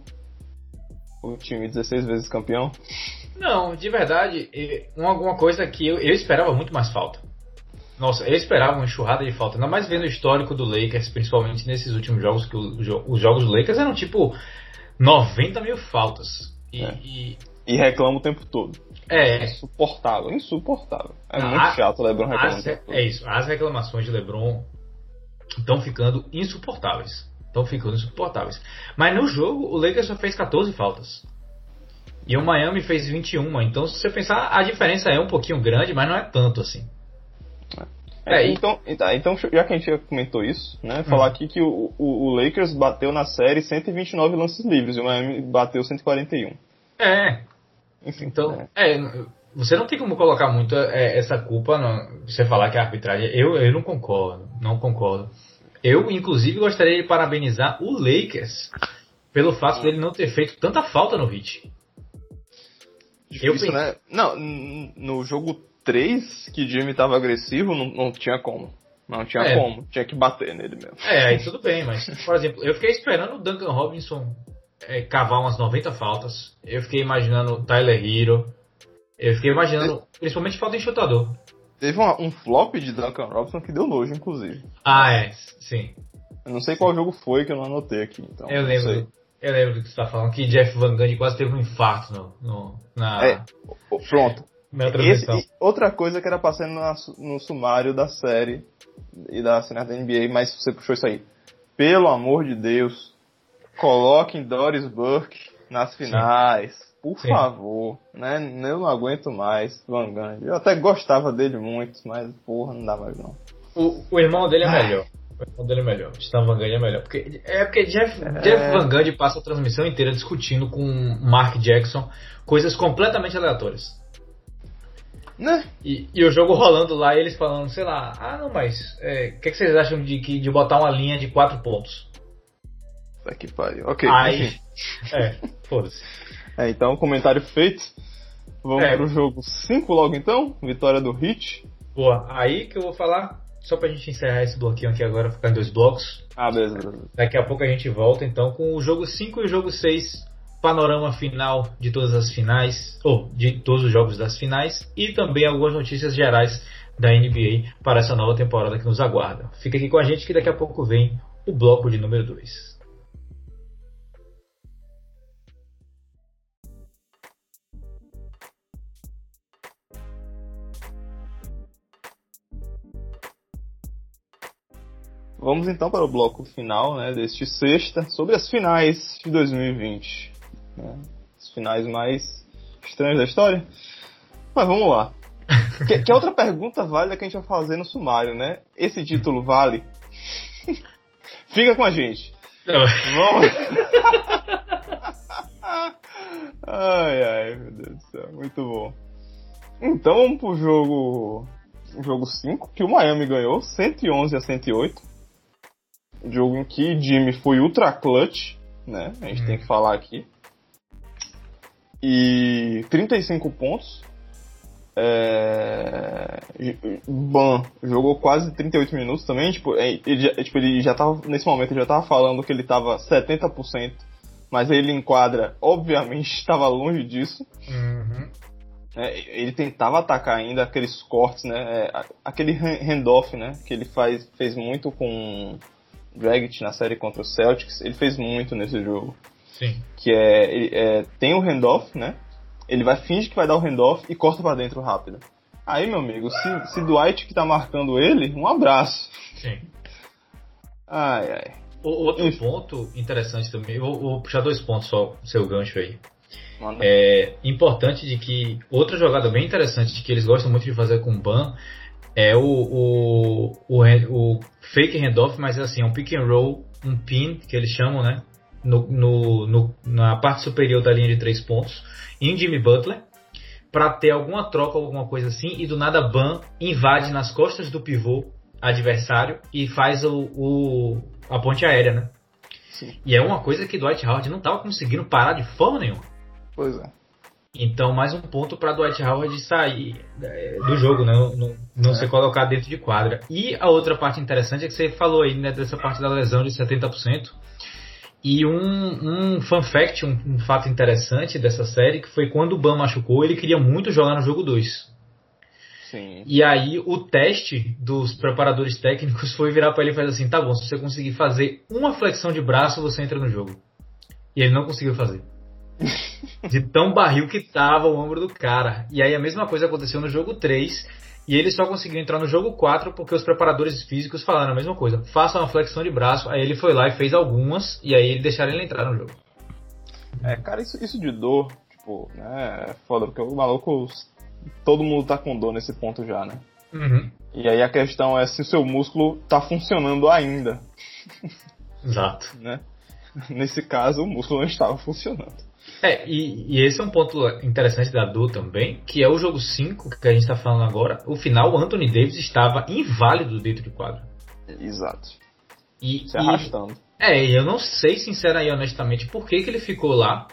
o time dezesseis vezes campeão? Não, de verdade, uma, alguma coisa que eu, eu esperava muito mais falta. Nossa, eu esperava uma enxurrada de falta, ainda mais vendo o histórico do Lakers, principalmente nesses últimos jogos, que o, os jogos do Lakers eram tipo noventa mil faltas. E, é. e... e reclama o tempo todo. É. Insuportável, insuportável. É Não, muito a, chato o LeBron reclamando. As, é isso, as reclamações de LeBron estão ficando insuportáveis. Estão ficando insuportáveis. Mas no jogo, o Lakers só fez catorze faltas. E o Miami fez vinte e um. Então, se você pensar, a diferença é um pouquinho grande, mas não é tanto assim. É, é, então, então, já que a gente já comentou isso, né, falar hum. aqui que o, o, o Lakers bateu na série cento e vinte e nove lances livres e o Miami bateu cento e quarenta e um. É. Enfim, então, é. é, você não tem como colocar muito é, essa culpa, no, você falar que a arbitragem, eu, eu não concordo, não concordo. Eu, inclusive, gostaria de parabenizar o Lakers pelo fato dele não ter feito tanta falta no Heat. Difícil, eu pensei... né? Não, no jogo três, que o Jimmy tava agressivo, não, não tinha como. Não tinha é. como, tinha que bater nele mesmo. É, aí tudo bem, mas, por exemplo, eu fiquei esperando o Duncan Robinson é, cavar umas noventa faltas. Eu fiquei imaginando o Tyler Hero. Eu fiquei imaginando, Teve... principalmente falta em chutador. Teve uma, um flop de Duncan Robinson que deu nojo, inclusive. Ah, é, sim. Eu não sei qual jogo foi que eu não anotei aqui, então. Eu lembro. Eu lembro do que você tá falando, que Jeff Van Gundy quase teve um infarto no, no, na, É, pronto. na transmissão. Esse, outra coisa que era passando no, no sumário da série e da cena da N B A, mas você puxou isso aí. Pelo amor de Deus, coloquem Doris Burke nas finais. Sim. Por Sim. favor, né? Eu não aguento mais Van Gundy. Eu até gostava dele muito, mas porra, não dá mais não. O, o irmão dele é melhor. O irmão dele é melhor. Stan Van Gundy é melhor. Porque, é porque Jeff, é... Jeff Van Gundy passa a transmissão inteira discutindo com Mark Jackson coisas completamente aleatórias. Né? E, e o jogo rolando lá e eles falando, sei lá, ah não, mas o é, que, que vocês acham de, de botar uma linha de quatro pontos? Tá que pariu. Ok. Aí, é, foda-se. É, então, comentário feito. Vamos é. pro jogo cinco logo então. Vitória do Heat. Boa. Aí que eu vou falar, só pra gente encerrar esse bloquinho aqui agora, ficar em dois blocos. Ah, beleza, beleza. Daqui a pouco a gente volta então com o jogo cinco e o jogo seis. Panorama final de todas as finais, ou de todos os jogos das finais. E também algumas notícias gerais da N B A para essa nova temporada que nos aguarda. Fica aqui com a gente que daqui a pouco vem o bloco de número dois. Vamos então para o bloco final, né, deste sexta, sobre as finais de dois mil e vinte. Né, as finais mais estranhas da história. Mas vamos lá. que, que outra pergunta válida que a gente vai fazer no sumário, né? Esse título vale? Fica com a gente. Vamos. Ai, ai, meu Deus do céu. Muito bom. Então vamos pro jogo... Jogo cinco, que o Miami ganhou, cento e onze a cento e oito. Jogo em que Jimmy foi ultra clutch, né? A gente hum. tem que falar aqui. E trinta e cinco pontos. É... Ban jogou quase trinta e oito minutos também. Tipo, ele, já, tipo, ele já tava, nesse momento, ele já tava falando que ele tava setenta por cento. Mas ele enquadra, obviamente, estava longe disso. Uhum. É, ele tentava atacar ainda aqueles cortes, né? É, aquele handoff, né? Que ele faz, fez muito com Dragic na série contra o Celtics. Ele fez muito nesse jogo. Sim. Que é, é tem o handoff, né? Ele vai fingir que vai dar o handoff e corta pra dentro rápido. Aí, meu amigo, se, se Dwight que tá marcando ele, um abraço. Sim. Ai, ai. O, outro Isso. ponto interessante também, eu vou, vou puxar dois pontos só, o seu gancho aí. Manda. É importante de que, outra jogada bem interessante de que eles gostam muito de fazer com o Ban é o, o, o, o fake handoff, mas é assim, é um pick and roll, um pin, que eles chamam, né? No, no, no, na parte superior da linha de três pontos, em Jimmy Butler, para ter alguma troca, alguma coisa assim, e do nada Ban invade nas costas do pivô adversário e faz o, o, a ponte aérea, né? Sim. E é uma coisa que Dwight Howard não estava conseguindo parar de forma nenhuma. Pois é. Então, mais um ponto para Dwight Howard sair do jogo, né? Não, não é. ser colocado dentro de quadra. E a outra parte interessante é que você falou aí, né, dessa parte da lesão de setenta por cento. E um, um fun fact, um, um fato interessante dessa série, que foi quando o Ban machucou, ele queria muito jogar no jogo dois. Sim. E aí o teste dos preparadores técnicos foi virar para ele e fazer assim, tá bom, se você conseguir fazer uma flexão de braço, você entra no jogo. E ele não conseguiu fazer. De tão barril que tava o ombro do cara. E aí a mesma coisa aconteceu no jogo três. E ele só conseguiu entrar no jogo quatro porque os preparadores físicos falaram a mesma coisa. Faça uma flexão de braço. Aí ele foi lá e fez algumas. E aí ele deixaram ele entrar no jogo. É, cara, isso, isso de dor, tipo, né, é foda, porque o maluco, todo mundo tá com dor nesse ponto já, né? Uhum. E aí a questão é se o seu músculo tá funcionando ainda. Exato. Né? Nesse caso, o músculo não estava funcionando. É, e, e esse é um ponto interessante da dor também, que é o jogo cinco, que a gente está falando agora. O final, o Anthony Davis estava inválido dentro de quadro. Exato. E, Se arrastando. E, é, eu não sei, sinceramente, honestamente, por que, que ele ficou lá.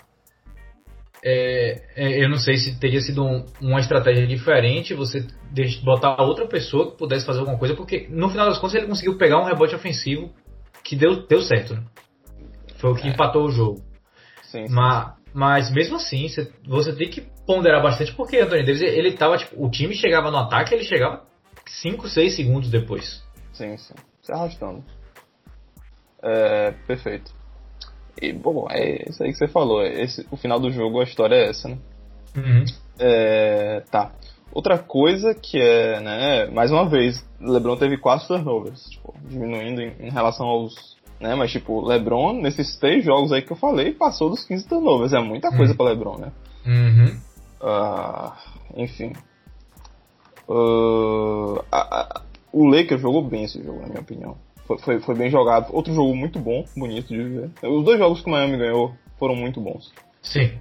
É, é, eu não sei se teria sido um, uma estratégia diferente, você botar outra pessoa que pudesse fazer alguma coisa, porque no final das contas ele conseguiu pegar um rebote ofensivo que deu, deu certo, né? Foi o que é. empatou o jogo. Sim, sim. Mas, mas mesmo assim, você, você tem que ponderar bastante, porque Anthony Davis, ele tava, tipo, o time chegava no ataque, ele chegava cinco, seis segundos depois. Sim, sim. Se arrastando. É, perfeito. E, bom, é isso aí que você falou. Esse, o final do jogo, a história é essa, né? Uhum. É, tá. Outra coisa que é, né, mais uma vez, LeBron teve quatro turnovers, tipo, diminuindo em, em relação aos, né, mas tipo, LeBron, nesses três jogos aí que eu falei, passou dos quinze turnovers, é muita coisa uhum. pra LeBron, né? Uhum. Uh, enfim. Uh, a, a, o Lakers jogou bem esse jogo, na minha opinião. Foi, foi, foi bem jogado. Outro jogo muito bom, bonito de ver. Os dois jogos que o Miami ganhou foram muito bons. Sim.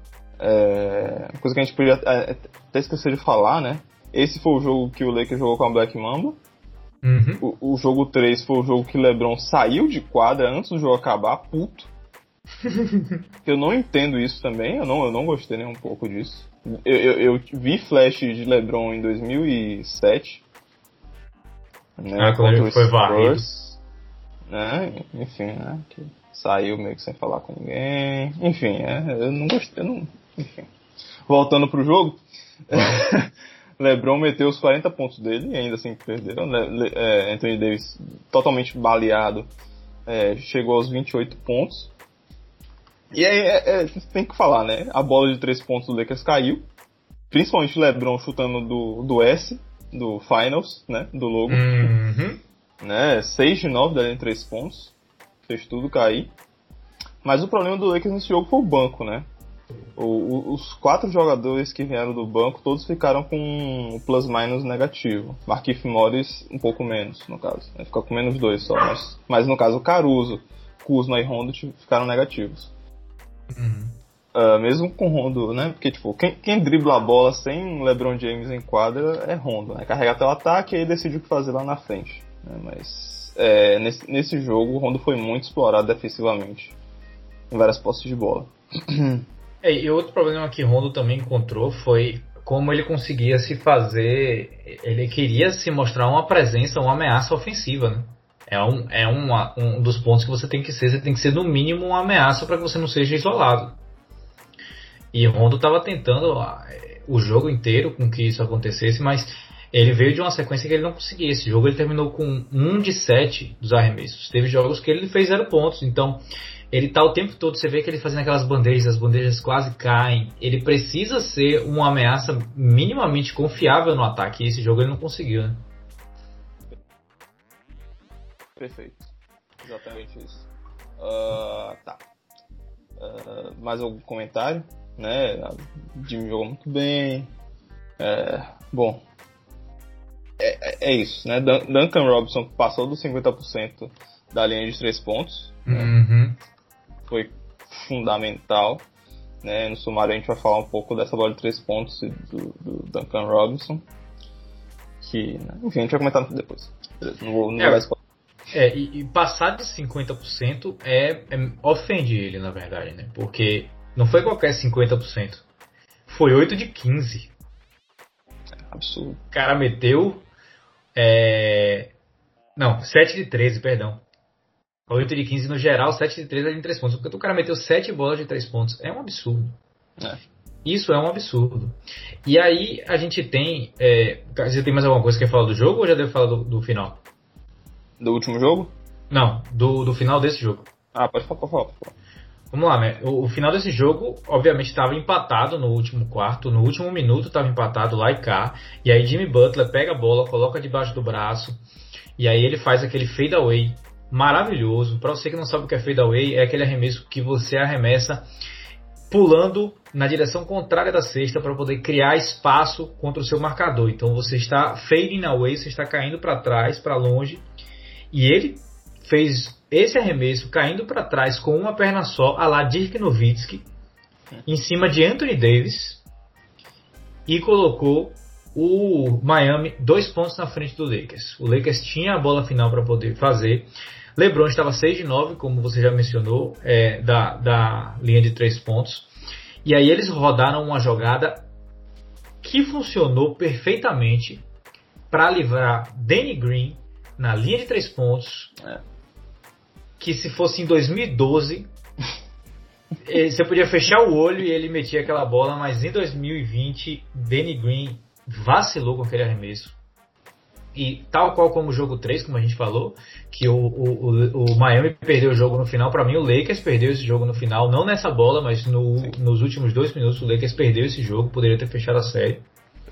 É, coisa que a gente podia até esquecer de falar, né? Esse foi o jogo que o Lakers jogou com a Black Mamba. Uhum. O, o jogo três foi o jogo que o LeBron saiu de quadra antes do jogo acabar, puto. Eu não entendo isso também, eu não, eu não gostei nem um pouco disso. Eu, eu, eu vi flash de LeBron em dois mil e sete. Né, ah, quando ele foi varrido. Né, enfim, né? Que saiu meio que sem falar com ninguém. Enfim, é, eu não gostei. Eu não, enfim. Voltando pro jogo, LeBron meteu os quarenta pontos dele e ainda assim perderam. Le, é, Anthony Davis, totalmente baleado, é, chegou aos vinte e oito pontos. E aí, é, é, tem que falar, né? A bola de três pontos do Lakers caiu. Principalmente o LeBron chutando do, do S, do Finals, né? Do logo. Uhum. Né? seis de nove da linha de três pontos. Fez tudo cair. Mas o problema do Lakers nesse jogo foi o banco, né? O, o, os quatro jogadores que vieram do banco, todos ficaram com o plus-minus negativo. Markieff Morris um pouco menos, no caso. Né? Ficou com menos dois só. Mas, mas no caso o Caruso, Kuzma e Rondo ficaram negativos. Uhum. Uh, mesmo com Rondo, né? Porque tipo, quem, quem dribla a bola sem LeBron James em quadra é Rondo, né? Carrega até o ataque e aí decide o que fazer lá na frente. Né? Mas é, nesse, nesse jogo o Rondo foi muito explorado defensivamente em várias posses de bola. É, e outro problema que Rondo também encontrou foi como ele conseguia se fazer. Ele queria se mostrar uma presença, uma ameaça ofensiva, né? É, um, é uma, um dos pontos que você tem que ser. Você tem que ser no mínimo uma ameaça para que você não seja isolado. E Rondo estava tentando o jogo inteiro com que isso acontecesse, mas ele veio de uma sequência que ele não conseguia. Esse jogo ele terminou com um de sete dos arremessos. Teve jogos que ele fez zero pontos, então ele está o tempo todo, você vê que ele fazendo aquelas bandejas, as bandejas quase caem. Ele precisa ser uma ameaça minimamente confiável no ataque, e esse jogo ele não conseguiu, né? Perfeito. Exatamente isso. Uh, tá. Uh, mais algum comentário? Né? O Jimmy jogou muito bem. É, bom, é, é isso, né? Duncan Robinson passou dos cinquenta por cento da linha de três pontos. Uhum. Né? Foi fundamental. Né? No sumário a gente vai falar um pouco dessa bola de três pontos do, do Duncan Robinson. Que, né? Enfim, a gente vai comentar depois. Não vou, não é, vai spoiler. É, e, e passar de cinquenta por cento é, é, ofende ele, na verdade, né? Porque não foi qualquer cinquenta por cento. Foi oito de quinze. É absurdo. O cara meteu... É... Não, sete de treze, perdão. oito de quinze no geral, sete de treze ali em três pontos. Porque o cara meteu sete bolas de três pontos. É um absurdo. É. Isso é um absurdo. E aí a gente tem... É... Você tem mais alguma coisa que quer falar do jogo ou já deve falar do, do final? Do último jogo? Não, do, do final desse jogo. Ah, pode falar, pode falar. Pode falar. Vamos lá, né? O, o final desse jogo, obviamente, estava empatado no último quarto. No último minuto estava empatado lá e cá. E aí Jimmy Butler pega a bola, coloca debaixo do braço. E aí ele faz aquele fade away maravilhoso. Para você que não sabe o que é fade away, é aquele arremesso que você arremessa pulando na direção contrária da cesta para poder criar espaço contra o seu marcador. Então você está fading away, você está caindo para trás, para longe. E ele fez esse arremesso caindo para trás com uma perna só, a la Dirk Nowitzki, em cima de Anthony Davis, e colocou o Miami dois pontos na frente do Lakers. O Lakers tinha a bola final para poder fazer. LeBron estava seis de nove, como você já mencionou, é, da, da linha de três pontos. E aí eles rodaram uma jogada que funcionou perfeitamente para livrar Danny Green na linha de três pontos, é. que se fosse em dois mil e doze, você podia fechar o olho e ele metia aquela bola, mas em dois mil e vinte, Danny Green vacilou com aquele arremesso. e tal qual como o jogo três, como a gente falou, que o, o, o, o Miami perdeu o jogo no final. Para mim, o Lakers perdeu esse jogo no final, não nessa bola, mas no, nos últimos dois minutos o Lakers perdeu esse jogo, poderia ter fechado a série.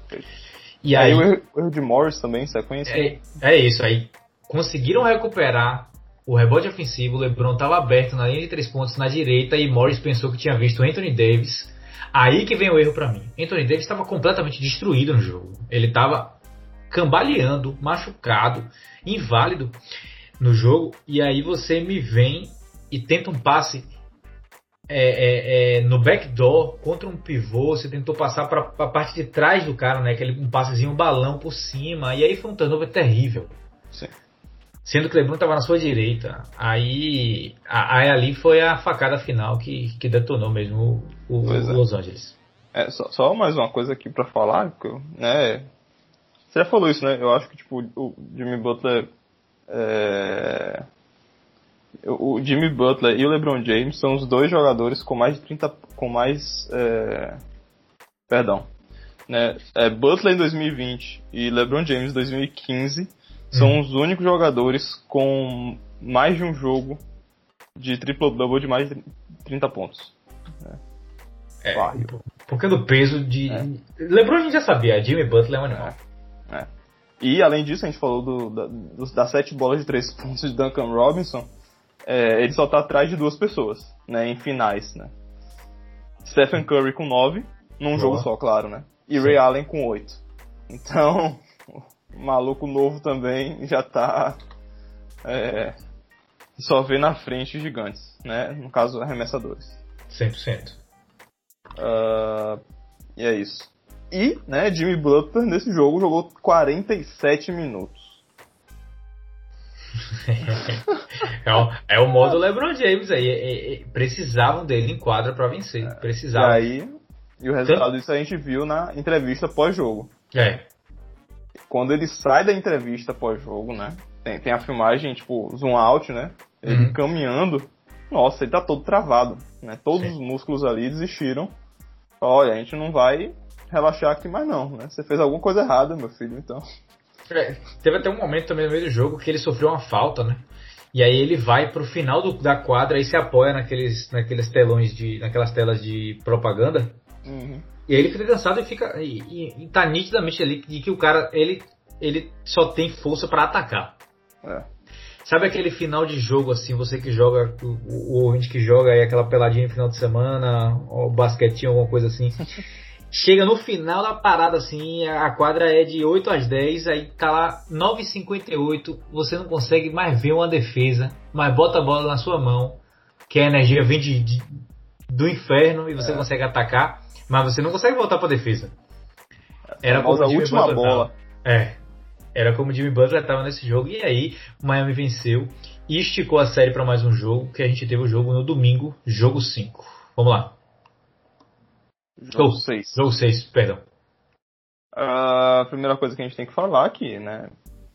E aí, aí o erro, o erro de Morris também, sequência. É, é isso aí. Conseguiram recuperar o rebote ofensivo. O LeBron estava aberto na linha de três pontos na direita e Morris pensou que tinha visto Anthony Davis. Aí que vem o erro pra mim. Anthony Davis estava completamente destruído no jogo. Ele estava cambaleando, machucado, inválido no jogo. E aí você me vem e tenta um passe é, é, é, no backdoor contra um pivô. Você tentou passar para a parte de trás do cara, né? Aquele, um passezinho, um balão por cima. E aí foi um turnover terrível. Sim. Sendo que o LeBron estava na sua direita. Aí, aí ali foi a facada final que, que detonou mesmo o, o é. Los Angeles. É, só, só mais uma coisa aqui pra falar, né? Você já falou isso, né? Eu acho que tipo, o Jimmy Butler. É, o Jimmy Butler e o LeBron James são os dois jogadores com mais de trinta. Com mais. É, perdão. Né? É, Butler em dois mil e vinte e LeBron James em dois mil e quinze. São hum. os únicos jogadores com mais de um jogo de triple-double de mais de trinta pontos. É, é um pouquinho do peso de... É. LeBron a gente já sabia, Jimmy Butler é um animal. É. É. E além disso, a gente falou do, da, do, das sete bolas de três pontos de Duncan Robinson. É, ele só está atrás de duas pessoas, né, em finais. Né? Stephen Curry com nove, num Boa. jogo só, claro. Né? E Sim. Ray Allen com oito. Então... O maluco novo também já tá é, só vê na frente gigantes, né? No caso, arremessadores. cem por cento. Uh, e é isso. E, né, Jimmy Butler nesse jogo jogou quarenta e sete minutos. é, o, é o modo LeBron James aí. É, é, precisavam dele em quadra pra vencer. É, precisavam. E aí, e o resultado disso a gente viu na entrevista pós-jogo. É. Quando ele sai da entrevista pós-jogo, né? Tem, tem a filmagem, tipo, zoom out, né? Ele uhum. caminhando. Nossa, ele tá todo travado, né? Todos Sim. os músculos ali desistiram. Olha, a gente não vai relaxar aqui mais não, né? Você fez alguma coisa errada, meu filho, então... É, teve até um momento também no meio do jogo que ele sofreu uma falta, né? E aí ele vai pro final do, da quadra e se apoia naqueles, naqueles telões de... naquelas telas de propaganda. Uhum. E aí ele fica cansado e fica e, e, e tá nitidamente ali de que o cara ele, ele só tem força pra atacar. É. Sabe aquele final de jogo assim, você que joga, o, o ouvinte que joga aí aquela peladinha no final de semana, ou basquetinho, alguma coisa assim. Chega no final da parada assim, a quadra é de oito às dez, aí tá lá nove e cinquenta e oito, você não consegue mais ver uma defesa, mas bota a bola na sua mão, que a energia vem de, de, do inferno e você é. consegue atacar. Mas você não consegue voltar pra defesa. Era como a última Butler bola. Tava. É. Era como o Jimmy Butler estava nesse jogo. E aí, o Miami venceu e esticou a série para mais um jogo. Que a gente teve o jogo no domingo, jogo cinco. Vamos lá. Jogo seis. Jogo seis, perdão. A primeira coisa que a gente tem que falar aqui, né?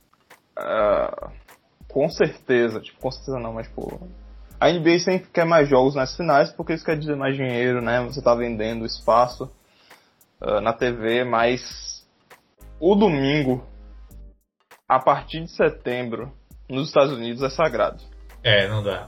Uh, com certeza, tipo, com certeza não, mas pô. A N B A sempre quer mais jogos nas finais porque isso quer dizer mais dinheiro, né? Você tá vendendo espaço uh, na T V, mas o domingo, a partir de setembro, nos Estados Unidos é sagrado. É, não dá.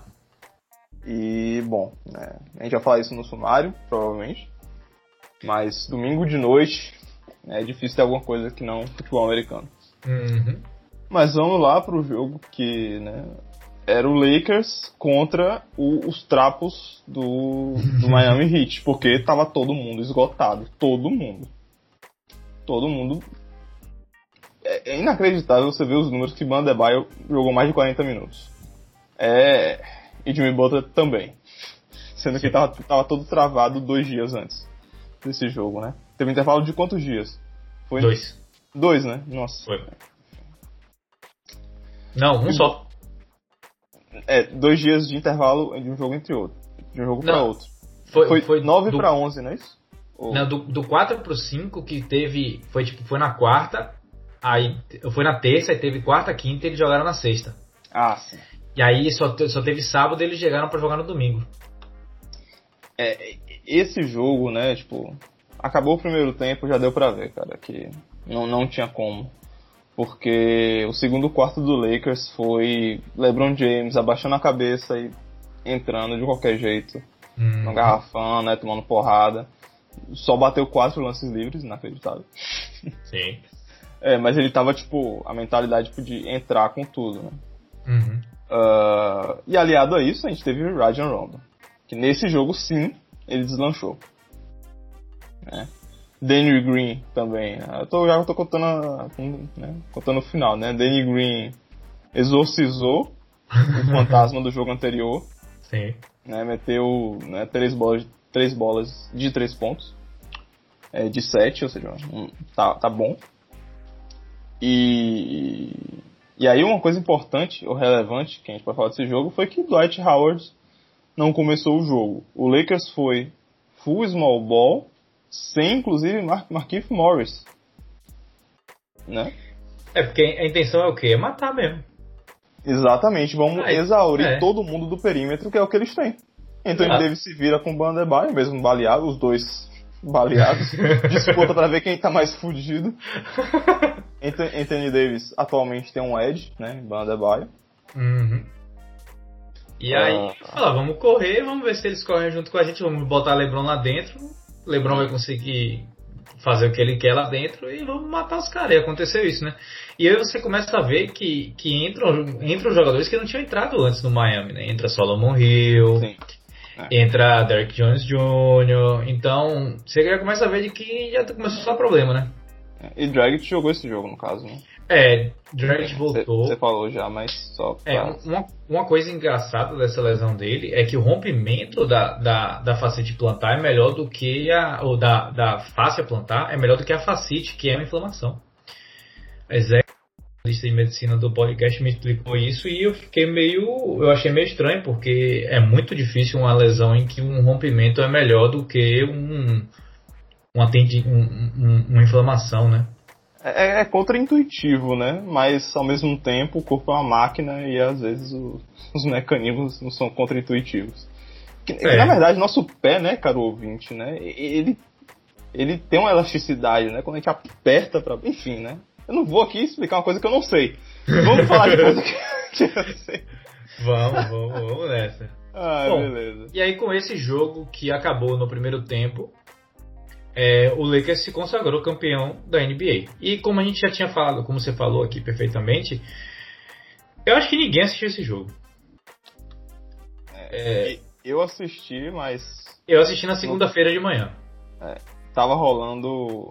E, bom, né? A gente vai falar isso no sumário, provavelmente. Mas domingo de noite é difícil ter alguma coisa que não futebol americano. Uhum. Mas vamos lá pro jogo que, né? Era o Lakers contra o, os trapos do, do Miami Heat, porque tava todo mundo esgotado, todo mundo. Todo mundo. É, é inacreditável você ver os números que Bam Adebayo jogou mais de quarenta minutos. É, e Jimmy Butler também. Sendo que tava, tava todo travado dois dias antes desse jogo, né? Teve um intervalo de quantos dias? Foi? Dois. Dois, né? Nossa. Foi. Não, um e, só. É, dois dias de intervalo de um jogo entre outro. De um jogo para outro. Foi, foi, foi nove para onze, não é isso? Ou... Não, do, do quatro pro cinco que teve. Foi tipo, foi na quarta. Aí foi na terça e teve quarta, quinta e eles jogaram na sexta. Ah, sim. E aí só, só teve sábado e eles chegaram para jogar no domingo. É, esse jogo, né, tipo, acabou o primeiro tempo, já deu pra ver, cara, que não, não tinha como porque o segundo quarto do Lakers foi LeBron James abaixando a cabeça e entrando de qualquer jeito, hum. no garrafão, né, tomando porrada. Só bateu quatro lances livres, inacreditável. Sim. É, mas ele tava, tipo, a mentalidade tipo, de entrar com tudo, né? Uhum. Uh, e aliado a isso, a gente teve o Rajon Rondo, que nesse jogo, sim, ele deslanchou. Né? Danny Green também. Eu tô, já tô contando, né, contando o final, né? Danny Green exorcizou o fantasma do jogo anterior. Sim. Né, meteu né, três, bolas, três bolas de três pontos. É, de sete, ou seja, um, tá, tá bom. E, e aí uma coisa importante ou relevante que a gente pode falar desse jogo foi que Dwight Howard não começou o jogo. O Lakers foi full small ball, sem inclusive Mar- Markieff Morris. Né? É porque a intenção é o quê? É matar mesmo. Exatamente, vamos ah, exaurir é. todo mundo do perímetro, que é o que eles têm. Então ele Davis se vira com o Bam Adebayo, mesmo baleado, os dois baleados. Disputa pra ver quem tá mais fudido. Anthony Davis atualmente tem um edge, né? Bam Adebayo. Uhum. E aí, ah, fala, vamos correr, vamos ver se eles correm junto com a gente, vamos botar LeBron lá dentro. LeBron vai conseguir fazer o que ele quer lá dentro e vamos matar os caras. E aconteceu isso, né? E aí você começa a ver que, que entram, entram jogadores que não tinham entrado antes no Miami, né? Entra Solomon Hill, Sim. É. entra Derrick Jones Júnior Então, você já começa a ver de que já começou a dar problema, né? E Dragic jogou esse jogo, no caso, né? É, Dragic voltou. Você falou já, mas só pra... É, uma, uma coisa engraçada dessa lesão dele é que o rompimento da, da, da fascite plantar é melhor do que a... ou da, da fáscia plantar é melhor do que a fascite, que é uma inflamação. A especialista em medicina do podcast me explicou isso e eu fiquei meio... eu achei meio estranho, porque é muito difícil uma lesão em que um rompimento é melhor do que um... Uma, um, um, uma inflamação, né? É, é contra-intuitivo, né? Mas, ao mesmo tempo, o corpo é uma máquina e, às vezes, o, os mecanismos não são contra-intuitivos. Que, é. Na verdade, nosso pé, né, caro ouvinte, né? Ele, ele tem uma elasticidade, né? Quando a gente aperta pra... Enfim, né? Eu não vou aqui explicar uma coisa que eu não sei. Vamos falar de coisa que eu sei. Vamos, vamos, vamos nessa. Ah, Bom, beleza. E aí, com esse jogo que acabou no primeiro tempo... É, o Lakers se consagrou campeão da N B A. E como a gente já tinha falado, como você falou aqui perfeitamente, eu acho que ninguém assistiu esse jogo. É, é, eu assisti, mas... Eu assisti na segunda-feira de manhã. É, tava rolando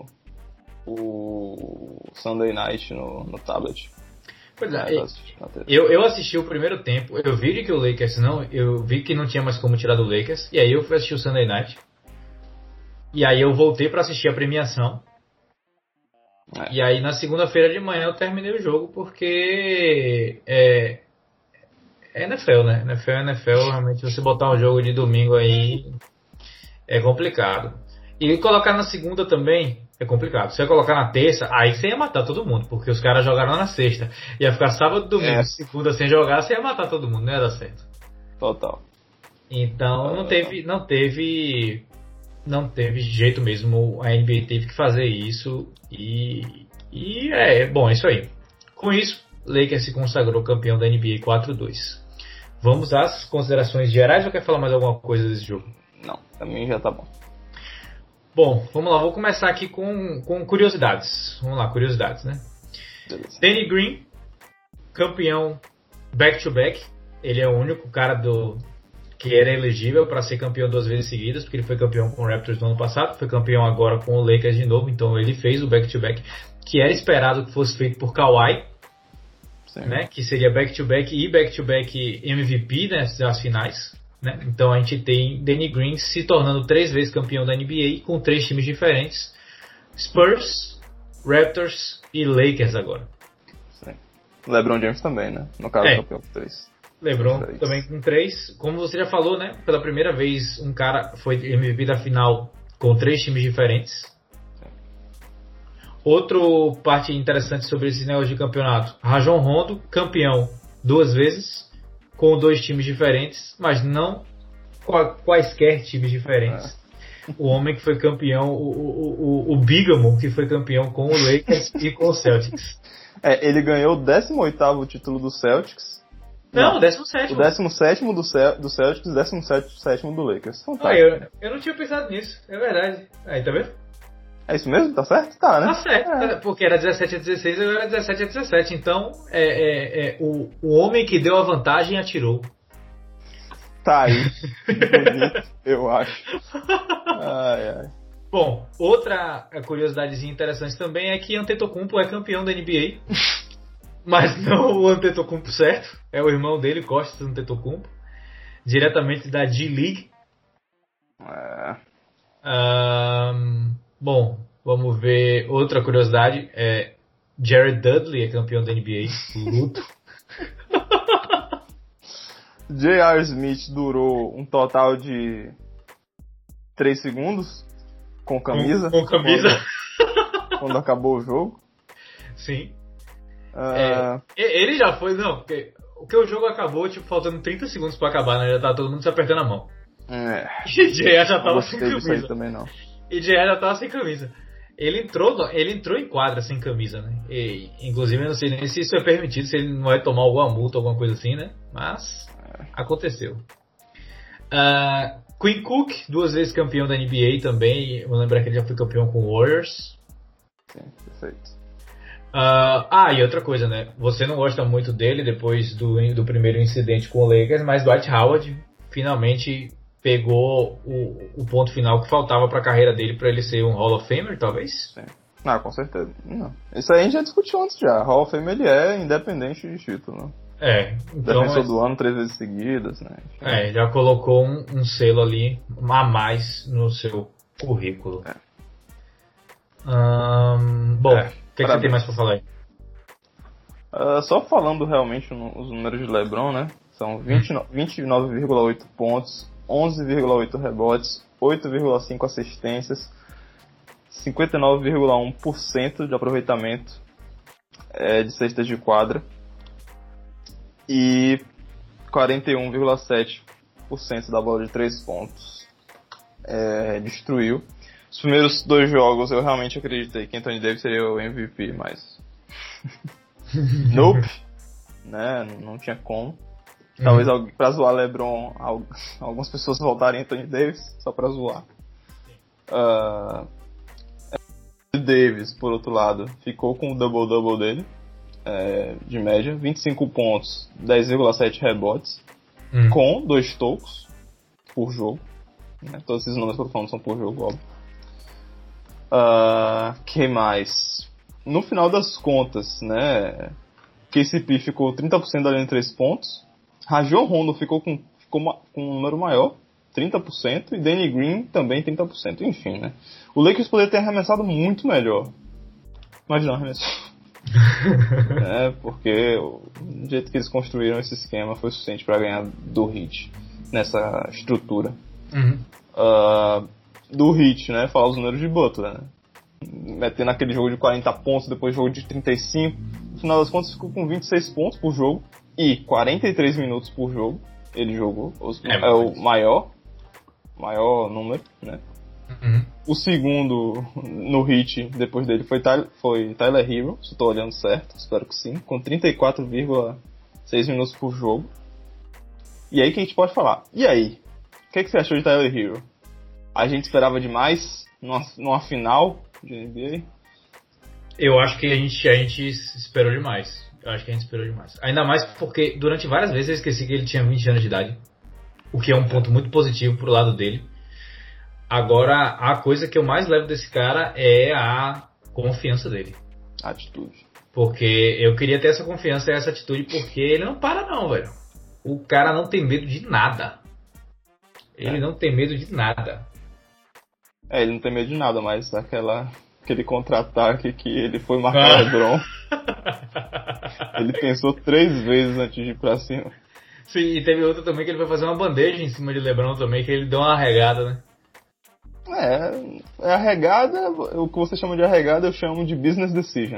o Sunday Night no, no tablet. Pois é, eu, eu assisti o primeiro tempo, eu vi que o Lakers não... Eu vi que não tinha mais como tirar do Lakers, e aí eu fui assistir o Sunday Night. E aí eu voltei pra assistir a premiação. É. E aí na segunda-feira de manhã eu terminei o jogo porque é, é N F L, né? N F L é N F L, realmente você botar um jogo de domingo aí é complicado. E colocar na segunda também é complicado. Se você colocar na terça, aí você ia matar todo mundo, porque os caras jogaram na sexta. Ia ficar sábado, domingo, é. segunda sem jogar, você ia matar todo mundo, não ia dar certo. Total. Então não teve... Não teve Não teve jeito mesmo, a N B A teve que fazer isso e, e é, bom, é isso aí. Com isso, Lakers se consagrou campeão da N B A quatro a dois. Vamos às considerações gerais ou quer falar mais alguma coisa desse jogo? Não, também já tá bom. Bom, vamos lá, vou começar aqui com, com curiosidades. Vamos lá, curiosidades, né? Beleza. Danny Green, campeão back-to-back. Ele é o único cara do... que era elegível para ser campeão duas vezes seguidas, porque ele foi campeão com o Raptors no ano passado, foi campeão agora com o Lakers de novo, então ele fez o back-to-back, que era esperado que fosse feito por Kawhi, né, que seria back-to-back e back-to-back M V P, né, das finais. Né? Então a gente tem Danny Green se tornando três vezes campeão da N B A com três times diferentes, Spurs, Raptors e Lakers agora. Sim. LeBron James também, né, no caso é. campeão com três. LeBron também com três. Como você já falou, né? Pela primeira vez um cara foi M V P da final com três times diferentes. Outro parte interessante sobre esse negócio de campeonato. Rajon Rondo, campeão duas vezes, com dois times diferentes, mas não quaisquer times diferentes. O homem que foi campeão, o, o, o, o Bigamo, que foi campeão com o Lakers e com o Celtics. É, ele ganhou o décimo oitavo título do Celtics. Não, o décimo sétimo. O décimo sétimo do, Cel- do Celtics e o décimo sétimo do Lakers. Ah, eu, eu não tinha pensado nisso, é verdade. Aí, tá vendo? É isso mesmo? Tá certo? Tá, né? Tá certo, é. Porque era dezessete a dezesseis, agora era dezessete a dezessete. Então, é, é, é, o, o homem que deu a vantagem atirou. Tá aí. Bonito, eu acho. Ai, ai. Bom, outra curiosidadezinha interessante também é que Antetokounmpo é campeão da N B A. Mas não o Antetokounmpo certo. É o irmão dele, Costas Antetokounmpo. Diretamente da G-League. É. Um, bom, vamos ver. Outra curiosidade é Jared Dudley é campeão da N B A. Luto. J R. Smith durou um total de três segundos com camisa. Com, com camisa. Quando, quando acabou o jogo. Sim. Uh... É, ele já foi, não, porque, porque o jogo acabou, tipo, faltando trinta segundos pra acabar, né? Já tava todo mundo se apertando a mão. É. E J R já tava sem camisa. Aí camisa. também não. E J R já tava sem camisa. Ele entrou, ele entrou em quadra sem camisa, né? E, inclusive, eu não sei nem se isso é permitido, se ele não vai tomar alguma multa, alguma coisa assim, né? Mas é. Aconteceu. Uh, Quinn Cook, duas vezes campeão da N B A também. Eu vou lembrar que ele já foi campeão com o Warriors. Sim, perfeito. Uh, ah, e outra coisa, né? Você não gosta muito dele depois do, do primeiro incidente com o Lakers, mas Dwight Howard finalmente pegou o, o ponto final que faltava para a carreira dele para ele ser um Hall of Famer, talvez? Sim. Ah, com certeza. Não. Isso aí a gente já discutiu antes já. Hall of Fame ele é independente de título. Né? É. Então, Defensor é... do ano três vezes seguidas, né? Enfim. É, já colocou um, um selo ali a mais no seu currículo. É. Um, bom, é, o que, que você tem mais para falar aí? Uh, só falando realmente no, os números de LeBron, né? São vinte e nove vírgula oito pontos, onze vírgula oito rebotes, oito vírgula cinco assistências, cinquenta e nove vírgula um por cento de aproveitamento é, de cestas de quadra e quarenta e um vírgula sete por cento da bola de três pontos. É, destruiu. Os primeiros dois jogos eu realmente acreditei que Anthony Davis seria o M V P, mas nope, né? Não tinha como. Talvez uhum. pra zoar LeBron, algumas pessoas voltarem Anthony Davis só pra zoar. Uh, Davis, por outro lado, ficou com o double-double dele, é, de média, vinte e cinco pontos, dez vírgula sete rebotes, uhum. com dois tocos por jogo. Né? Todos esses números que eu tô falando são por jogo, óbvio. Uh, que mais? No final das contas, né, K C P ficou trinta por cento da linha de três pontos, Rajon Rondo ficou com, ficou uma, com um número maior, trinta por cento, e Danny Green também trinta por cento. Enfim, né? O Lakers poderia ter arremessado muito melhor. Mas não arremessou. É, porque o jeito que eles construíram esse esquema foi suficiente para ganhar do Heat nessa estrutura. Uhum. Uh, do Heat, né? Falar os números de Butler, né? Metendo aquele jogo de quarenta pontos, depois jogo de trinta e cinco. No final das contas, ficou com vinte e seis pontos por jogo e quarenta e três minutos por jogo. Ele jogou. É, é o maior, maior número, né? Uhum. O segundo no Heat, depois dele, foi Tyler, foi Tyler Hero, se estou olhando certo, espero que sim, com trinta e quatro vírgula seis minutos por jogo. E aí que a gente pode falar, e aí? O que, é que você achou de Tyler Hero? A gente esperava demais numa, numa final de N B A? Eu acho que a gente, a gente esperou demais. Eu acho que a gente esperou demais. Ainda mais porque durante várias vezes eu esqueci que ele tinha vinte anos de idade. O que é um ponto muito positivo pro lado dele. Agora, a coisa que eu mais levo desse cara é a confiança dele. A atitude. Porque eu queria ter essa confiança e essa atitude, porque ele não para não, velho. O cara não tem medo de nada. Ele é. não tem medo de nada. É, ele não tem medo de nada, mas aquela, aquele contra-ataque que ele foi marcar o LeBron. Ele pensou três vezes antes de ir pra cima. Sim, e teve outra também que ele foi fazer uma bandeja em cima de LeBron também, que ele deu uma arregada, né? É, é arregada, o que você chama de arregada eu chamo de business decision.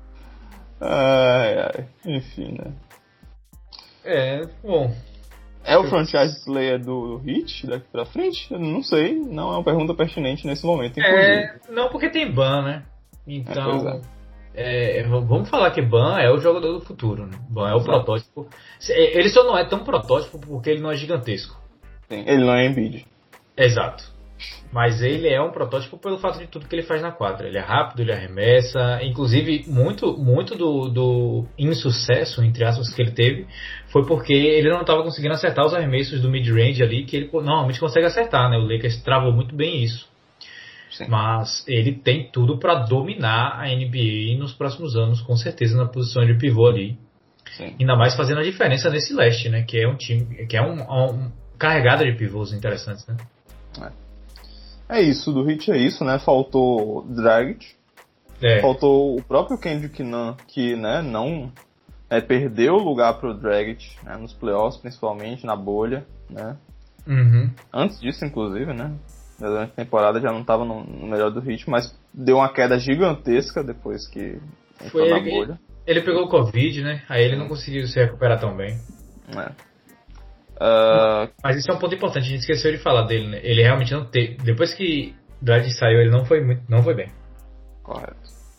Ai, ai, enfim, né? É, bom. É o franchise Slayer do Heat daqui pra frente? Eu não sei, não é uma pergunta pertinente nesse momento, inclusive. É, não, porque tem Ban, né? Então, é, é. É, vamos falar que Ban é o jogador do futuro, né? Ban é o Exato. protótipo. Ele só não é tão protótipo porque ele não é gigantesco. Sim, ele não é Embiid. Exato. Mas ele é um protótipo pelo fato de tudo que ele faz na quadra. Ele é rápido, ele arremessa. Inclusive, muito, muito do, do insucesso, entre aspas, que ele teve foi porque ele não estava conseguindo acertar os arremessos do mid-range ali, que ele normalmente consegue acertar, né? O Lakers travou muito bem isso. Sim. Mas ele tem tudo para dominar a N B A nos próximos anos, com certeza, na posição de pivô ali. Sim. Ainda mais fazendo a diferença nesse leste, né? Que é um time que é um, um carregado de pivôs interessantes, né? É. É isso, do Heat é isso, né? Faltou Dragic, é. faltou o próprio Kendrick Nunn, que, né, não é, perdeu o lugar pro Dragic, né, nos playoffs, principalmente, na bolha, né? Uhum. Antes disso, inclusive, né? Durante a temporada já não estava no, no melhor do Heat, mas deu uma queda gigantesca depois que entrou na bolha. Ele, ele pegou o Covid, né? Aí ele não conseguiu se recuperar tão bem. É. Uh... Mas isso é um ponto importante, a gente esqueceu de falar dele, né? Ele realmente não teve. Depois que Dragic saiu, ele não foi muito, não foi bem. Correto.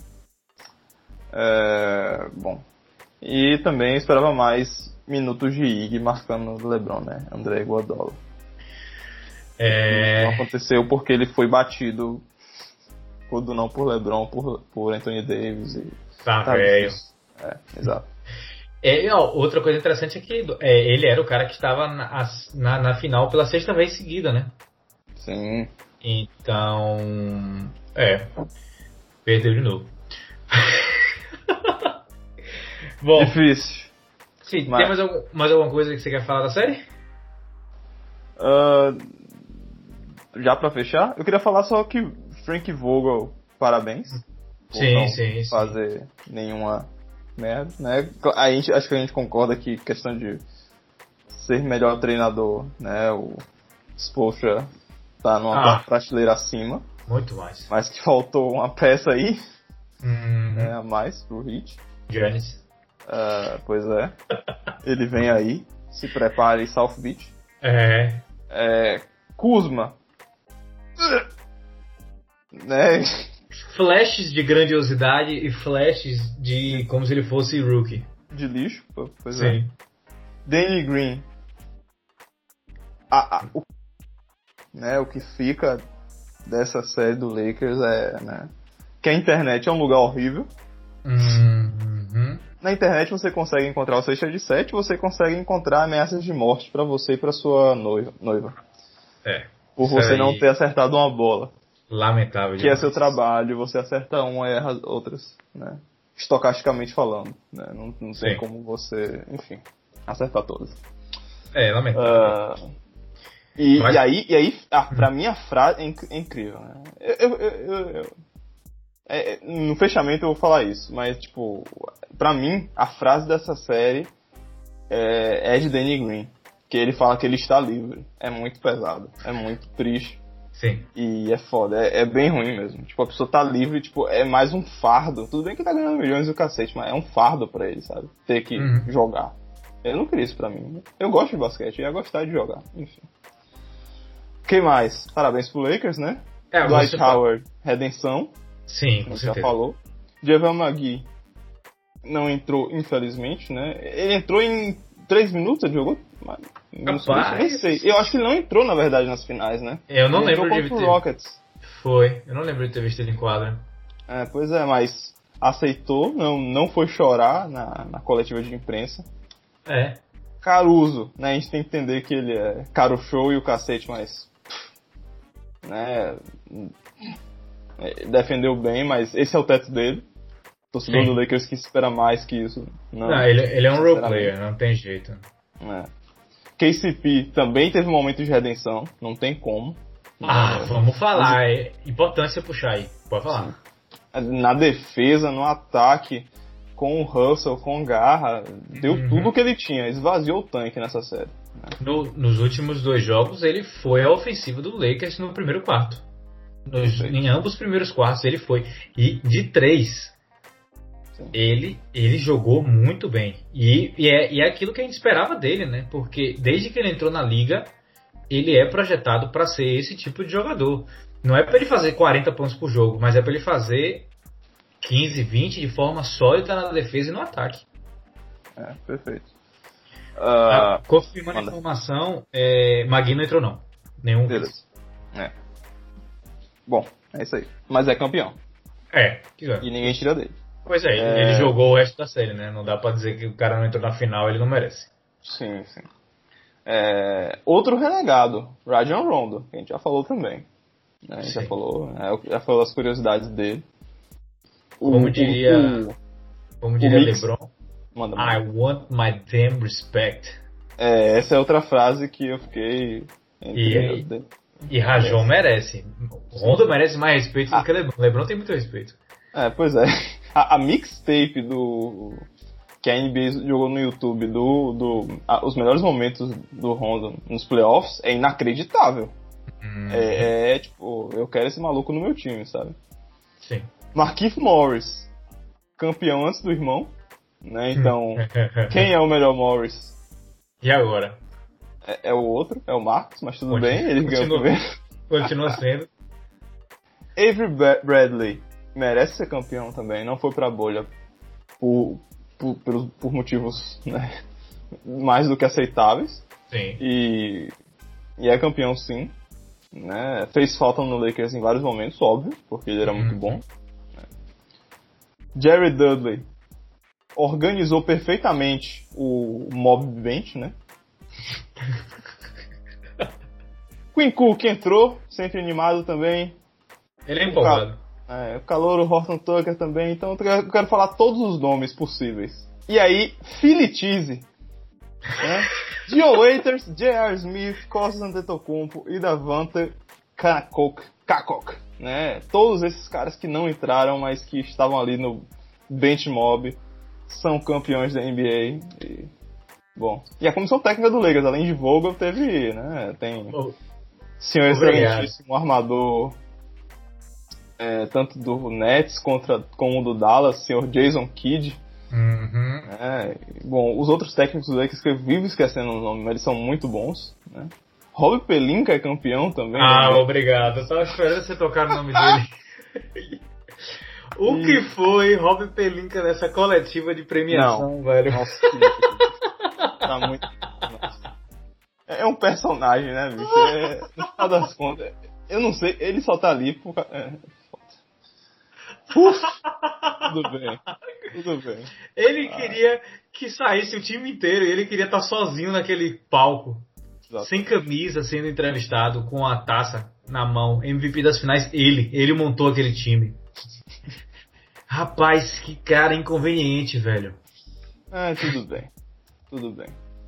É... Bom. E também esperava mais minutos de Ig marcando o LeBron, né? André Iguodala. É... Não aconteceu porque ele foi batido, quando não por LeBron, por, por Anthony Davis e. Tá, velho. É, exato. É, ó, outra coisa interessante é que é, ele era o cara que estava na, na, na final pela sexta vez seguida, né? Sim. Então, é, perdeu de novo. Bom, difícil. Sim, mas... tem mais, algum, mais alguma coisa que você quer falar da série? Uh, já pra fechar, eu queria falar só que Frank Vogel, parabéns. Por sim, não sim, fazer sim. nenhuma merda, né? A gente, acho que a gente concorda que questão de ser melhor treinador, né? O Spoelstra tá numa ah, prateleira acima. Muito mais. Mas que faltou uma peça aí, uhum. né, a mais pro Heat. Giannis. Uh, pois é. Ele vem aí, se prepare South Beach. É. é Kuzma. Né? Flashes de grandiosidade e flashes de como se ele fosse rookie. De lixo, pois Sim. é. Danny Green. A, a, o, né, o que fica dessa série do Lakers é, né, que a internet é um lugar horrível. Uhum. Na internet você consegue encontrar o sexta de sete, você consegue encontrar ameaças de morte pra você e pra sua noiva. noiva. É. Por você aí... não ter acertado uma bola. Lamentável. Que demais. É seu trabalho, você acerta uma e erra outras, né? Estocasticamente falando, né? Não, não tem como você, enfim, acertar todas. É, lamentável. Uh, e, Mas... e aí, e aí a, pra mim a frase é, inc- é incrível, né? Eu, eu, eu, eu, é, no fechamento eu vou falar isso, mas tipo, pra mim a frase dessa série é, é de Danny Green, que ele fala que ele está livre. É muito pesado, é muito triste. Sim. E é foda, é, é bem ruim mesmo. Tipo, a pessoa tá livre, tipo, é mais um fardo. Tudo bem que tá ganhando milhões do cacete, mas é um fardo pra ele, sabe? Ter que uhum. jogar. Eu não queria isso pra mim. Eu gosto de basquete, eu ia gostar de jogar. Enfim. Quem mais? Parabéns pro Lakers, né? É, Dwight Howard, redenção. Sim, com certeza. Já falou. JaVale McGee não entrou, infelizmente, né? Ele entrou em três minutos, ele jogou? Não Rapaz. sei. Eu acho que ele não entrou, na verdade, nas finais, né? Eu não ele lembro de ter... Rockets. Foi. Eu não lembro de ter visto ele em quadra. É, pois é, mas aceitou, não, não foi chorar na, na coletiva de imprensa. É. Caruso, né? A gente tem que entender que ele é caro show e o cacete, mas... né? Defendeu bem, mas esse é o teto dele. Torcedor Sim. do Lakers que espera mais que isso. Não, não ele, ele é um role player, não tem jeito. É. K C P também teve um momento de redenção, não tem como. Ah, é, vamos falar, mas... é importante você puxar aí, pode falar. Sim. Na defesa, no ataque, com o Russell, com garra, deu uhum. tudo o que ele tinha, esvaziou o tanque nessa série. Né? No, nos últimos dois jogos, ele foi a ofensiva do Lakers no primeiro quarto. Nos, em ambos os primeiros quartos ele foi. E de três, Ele, ele jogou muito bem. E, e, é, e é aquilo que a gente esperava dele, né? Porque desde que ele entrou na liga, ele é projetado para ser esse tipo de jogador. Não é para ele fazer quarenta pontos por jogo, mas é para ele fazer quinze, vinte de forma sólida na defesa e no ataque. É, perfeito. Uh, ah, confirmando manda. a informação, é, Magui não entrou não. Nenhum. Beleza. É. Bom, é isso aí. Mas é campeão. É. E ninguém tira dele. Pois é, é, ele jogou o resto da série, né? Não dá pra dizer que o cara não entrou na final, ele não merece. Sim, sim. É, outro renegado, Rajon Rondo, que a gente já falou também. Né? A gente já falou, né? já falou das curiosidades dele. O, como diria, o, como diria o LeBron, manda, manda. I want my damn respect. É, essa é outra frase que eu fiquei... E, e Rajon é. merece. Rondo merece mais respeito ah. do que LeBron. LeBron tem muito respeito. É, pois é. A, a mixtape do... que a N B A jogou no YouTube do, do a, os melhores momentos do Rondo nos playoffs é inacreditável. Hum. É, é, tipo, eu quero esse maluco no meu time, sabe? Sim. Markieff Morris, campeão antes do irmão, né? Então, quem é o melhor Morris? E agora? É, é o outro, é o Marcos, mas tudo continua, bem, ele ganhou primeiro. Continua sendo. Avery Bradley merece ser campeão também, não foi pra bolha por, por, por, por motivos, né, mais do que aceitáveis. Sim. E, e é campeão sim. Né? Fez falta no Lakers em vários momentos, óbvio, porque ele era uhum. muito bom. Né? Jerry Dudley organizou perfeitamente o mob bench, né? Quinn Cook entrou, sempre animado também. Ele é empolgado. É, o calouro Horton Tucker também. Então eu quero falar todos os nomes possíveis. E aí, Philly Cheese, né? Dion Waiters, J R. Smith, Kostas Antetokounmpo e Davante Kakok, né? Todos esses caras que não entraram, mas que estavam ali no bench mob, são campeões da N B A. E, bom, e a comissão técnica do Lakers, além de Vogel, teve, né? Tem oh. senhor excelentíssimo armador, é, tanto do Nets contra, como do Dallas, senhor Jason Kidd. Uhum. É, bom, os outros técnicos do Lakers que eu vivo esquecendo o nome, mas eles são muito bons, né? Rob Pelinka é campeão também. Ah, né? Obrigado. Eu tava esperando você tocar o nome dele. O e... que foi Rob Pelinka nessa coletiva de premiação, Não. velho? Nossa, que... tá muito... Nossa. É um personagem, né, bicho? É... No final das contas, eu não sei, ele só tá ali por... É... Uf, tudo bem, tudo bem. Ele ah. queria que saísse o time inteiro, ele queria estar sozinho naquele palco, Exato. sem camisa, sendo entrevistado, com a taça na mão, M V P das finais, ele, ele montou aquele time. Rapaz, que cara inconveniente, velho. É, tudo bem, tudo bem.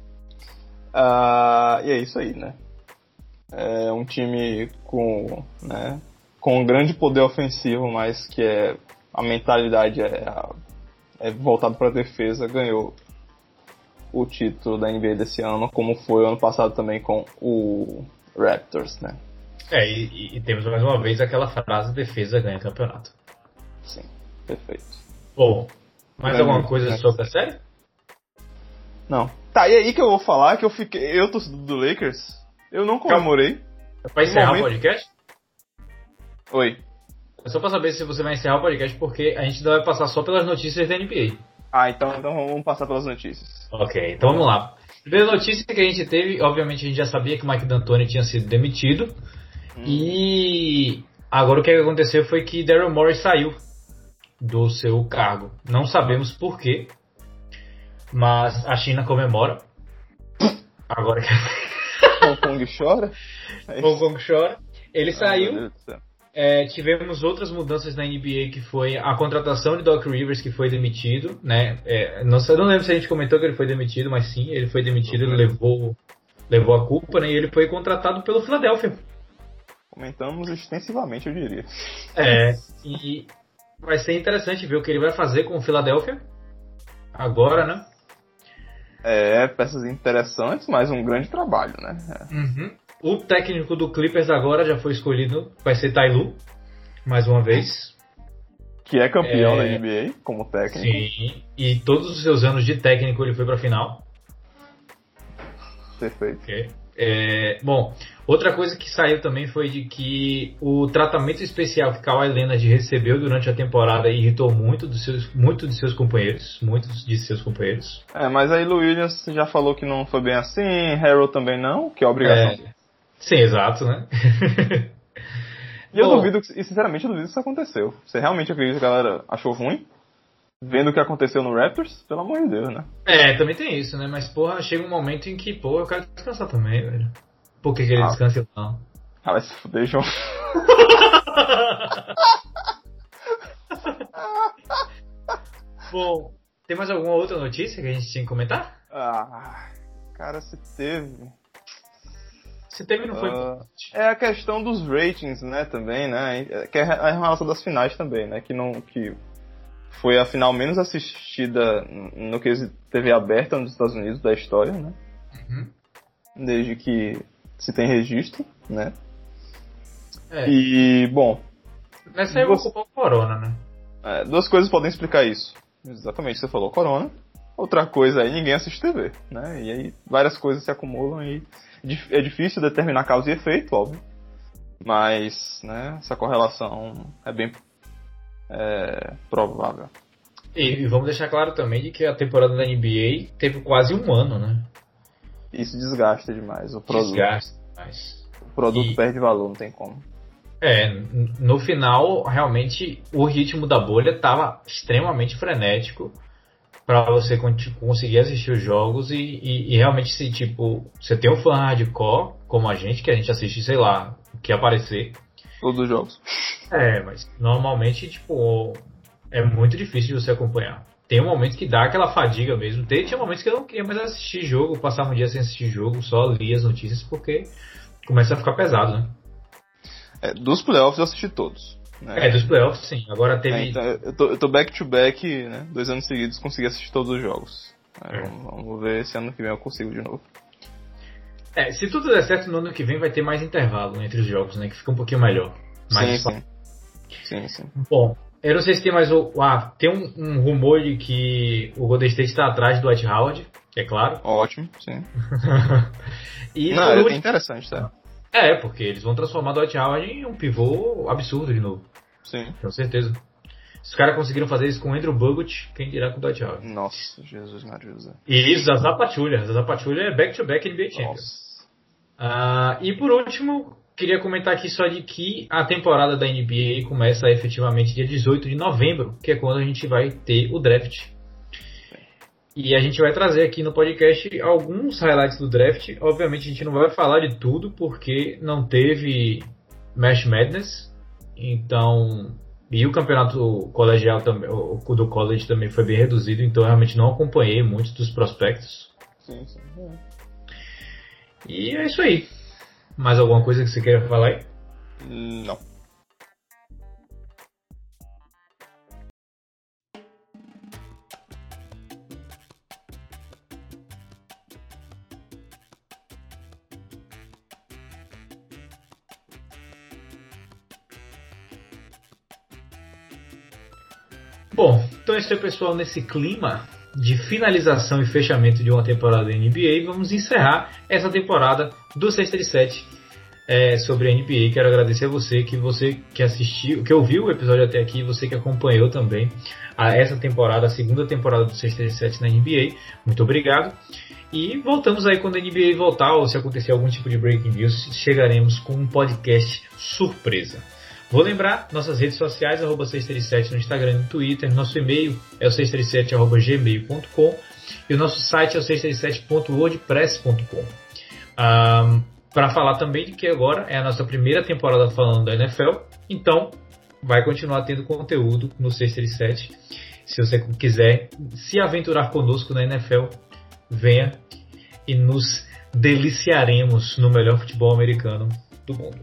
Ah, e é isso aí, né? É um time com, né, com um grande poder ofensivo, mas que é, a mentalidade é, é voltada para a defesa, ganhou o título da N B A desse ano, como foi o ano passado também com o Raptors, né? É, e, e temos mais uma vez aquela frase: defesa ganha campeonato. Sim, perfeito. Bom, mais alguma coisa né? sobre a série? Não. Tá, e aí que eu vou falar que eu fiquei. Eu, torcedor do Lakers, eu não comemorei. Vai encerrar momento... o podcast? Oi. É só pra saber se você vai encerrar o podcast, porque a gente ainda vai passar só pelas notícias da N B A. Ah, então, então vamos passar pelas notícias. Ok, então vamos lá. A primeira notícia que a gente teve, obviamente a gente já sabia que o Mike D'Antoni tinha sido demitido. Hum. E agora o que aconteceu foi que Daryl Morey saiu do seu cargo. Não sabemos por quê, mas a China comemora. Agora que Hong Kong chora? Hong Kong chora. Ele ah, saiu. É, tivemos outras mudanças na N B A, que foi a contratação de Doc Rivers, que foi demitido, né? É, não, não lembro se a gente comentou que ele foi demitido, mas sim, ele foi demitido, ele levou, levou a culpa, né? E ele foi contratado pelo Philadelphia. Comentamos extensivamente, eu diria. É, e vai ser interessante ver o que ele vai fazer com o Philadelphia agora, né? É, peças interessantes, mas um grande trabalho, né? É. Uhum. O técnico do Clippers agora já foi escolhido, vai ser Ty Lue, mais uma vez. Que é campeão É, da N B A como técnico. sim, e todos os seus anos de técnico ele foi pra final. Perfeito. Ok. É, bom, outra coisa que saiu também foi de que o tratamento especial que Kawhi Leonard recebeu durante a temporada irritou muito dos seus, muito de seus companheiros, muitos de seus companheiros. É, mas aí Lou Williams já falou que não foi bem assim, Harold também não, que é obrigação. É, sim, exato, né? E eu Bom, duvido, que- e sinceramente eu duvido que isso aconteceu. Você realmente acredita que a galera achou ruim? Vendo o que aconteceu no Raptors? Pelo amor de Deus, né? É, também tem isso, né? Mas, porra, chega um momento em que, pô, eu quero descansar também, velho. Por que, que ele Ah. descansa e não? Ah, vai se fuder, João. Bom, tem mais alguma outra notícia que a gente tinha que comentar? Ah, cara, se teve. Se teve, não foi. Ah, é a questão dos ratings, né, também, né? Que é a relação das finais também, né? Que não. Que foi a final menos assistida no que T V aberta nos Estados Unidos da história, né? Uhum. Desde que se tem registro, né? É, E, bom, nessa aí eu vou culpar o Corona, né? é, duas coisas podem explicar isso. Exatamente, você falou corona. Outra coisa aí, ninguém assiste T V, né? E aí várias coisas se acumulam e é difícil determinar causa e efeito, óbvio. Mas, né, essa correlação é bem é, provável. E, e vamos deixar claro também de que a temporada da N B A teve quase um ano, né? Isso desgasta demais o produto. Desgaste, mas... O produto E- perde valor, não tem como. É, n- no final, realmente, o ritmo da bolha estava extremamente frenético para você con- conseguir assistir os jogos e, e- e realmente, se tipo, você tem um fã hardcore, como a gente, que a gente assiste, sei lá, o que aparecer. Todos os jogos. É, mas normalmente, tipo, é muito difícil de você acompanhar. Tem um momento que dá aquela fadiga mesmo. Tem, tinha momentos que eu não queria mais assistir jogo, passava um dia sem assistir jogo, só lia as notícias, porque começa a ficar pesado, né? É, dos playoffs eu assisti todos. Né? É, dos playoffs, sim. Agora teve... É, então, eu tô, eu tô back to back, né? Dois anos seguidos consegui assistir todos os jogos. É, É. vamos, vamos ver se ano que vem eu consigo de novo. É, se tudo der certo, no ano que vem vai ter mais intervalo entre os jogos, né? Que fica um pouquinho melhor. Mais sim, sim. Sim, sim. Bom, eu não sei se tem mais... o- Ah, tem um, um rumor de que o Golden State está atrás do Dwight Howard, que é claro. Ótimo, sim. E Não, por é último- interessante, tá? É, porque eles vão transformar o Dwight Howard em um pivô absurdo de novo. Sim. Com certeza. Se os caras conseguiram fazer isso com o Andrew Bogut, quem dirá com o Dwight Howard? Nossa, Jesus Maria José. E isso, Zaza Pachulia. Zaza Pachulia é back-to-back N B A Champion. Nossa. Ah, e por último, queria comentar aqui só de que a temporada da N B A começa efetivamente dia dezoito de novembro, que é quando a gente vai ter o draft. E a gente vai trazer aqui no podcast alguns highlights do draft. Obviamente a gente não vai falar de tudo, porque não teve March Madness. Então, e o campeonato colegial também, o o do college também foi bem reduzido, então eu realmente não acompanhei muitos dos prospectos. Sim, sim. É. E é isso aí. Mais alguma coisa que você queira falar aí? Não. Bom, então é isso aí, pessoal. Nesse clima de finalização e fechamento de uma temporada da N B A, vamos encerrar essa temporada do Sexta de Sete é, sobre a N B A. Quero agradecer a você que você que assistiu, que ouviu o episódio até aqui, você que acompanhou também a essa temporada, a segunda temporada do Sexta de Sete na N B A. Muito obrigado. E voltamos aí quando a N B A voltar, ou se acontecer algum tipo de breaking news, chegaremos com um podcast surpresa. Vou lembrar, nossas redes sociais, arroba seis três sete no Instagram e no Twitter, nosso e-mail é o seis três sete arroba gmail ponto com e o nosso site é o seis três sete ponto wordpress ponto com. Um, Para falar também de que agora é a nossa primeira temporada falando da N F L, então vai continuar tendo conteúdo no seis três sete. Se você quiser se aventurar conosco na N F L, venha e nos deliciaremos no melhor futebol americano do mundo.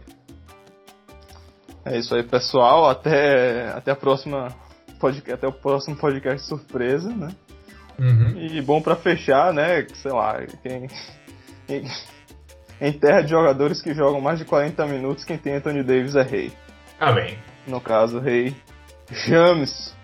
É isso aí, pessoal. Até, até, a próxima podcast, até o próximo podcast surpresa, né? Uhum. E bom pra fechar, né? Sei lá, quem, quem, em terra de jogadores que jogam mais de quarenta minutos, quem tem Anthony Davis é rei. Amém. No caso, rei James.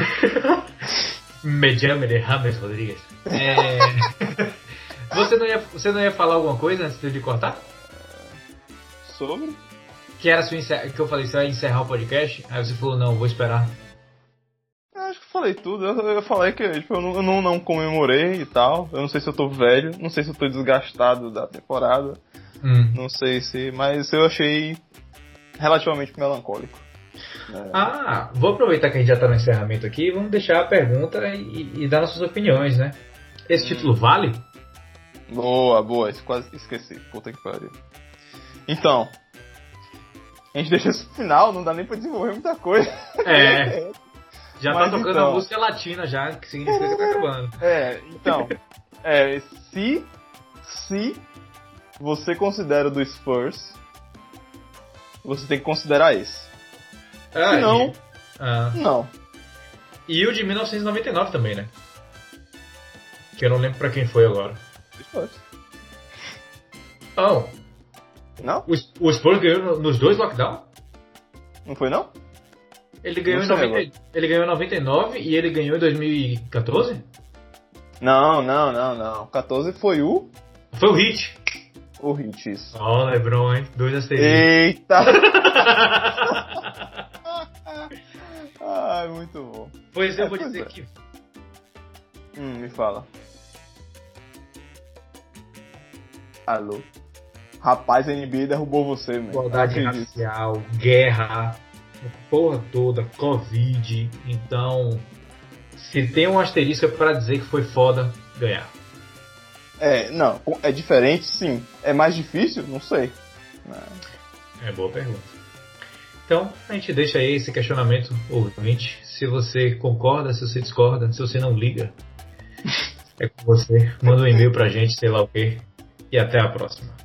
Me chamo de James Rodrigues. É... você, não ia, você não ia falar alguma coisa antes de cortar? Sobre? Que era sua encer... que eu falei, você vai encerrar o podcast? Aí você falou, não, vou esperar. Eu acho que eu falei tudo. Eu, eu falei que tipo, eu, não, eu não, não comemorei e tal. Eu não sei se eu tô velho, não sei se eu tô desgastado da temporada. Hum. Não sei se... Mas eu achei relativamente melancólico. É. Ah, vou aproveitar que a gente já tá no encerramento aqui, vamos deixar a pergunta e, e dar nossas opiniões, né? Esse hum. título vale? Boa, boa, quase esqueci. Puta que pariu. Então, a gente deixa isso pro final, não dá nem pra desenvolver muita coisa. É. Já Mas tá tocando então, a música latina já, que significa que tá acabando. É, então, é, se, se você considera o do Spurs, você tem que considerar esse. Ah, se não, e... ah. não. E o de mil novecentos e noventa e nove também, né? Que eu não lembro pra quem foi agora. Spurs. Oh. Não? O, o Spurs ganhou nos dois lockdowns? Não foi não? Ele ganhou, não em noventa, ele ganhou em noventa e nove e ele ganhou em dois mil e quatorze? Não, não, não, não. quatorze foi o... Foi o Heat. O Heat, isso. Ó, oh, LeBron, hein? Dois asteriscos. Eita! Ai, muito bom. Pois eu é, vou dizer é. que... Hum, me fala. Alô? Rapaz, a N B A derrubou você, mano. Igualdade racial, guerra, porra toda, Covid. Então, se tem um asterisco é pra dizer que foi foda ganhar. É, não, é diferente, sim. É mais difícil? Não sei. É boa pergunta. Então, a gente deixa aí esse questionamento, ouvinte. Se você concorda, se você discorda, se você não liga, é com você. Manda um e-mail pra gente, sei lá o quê. E até a próxima.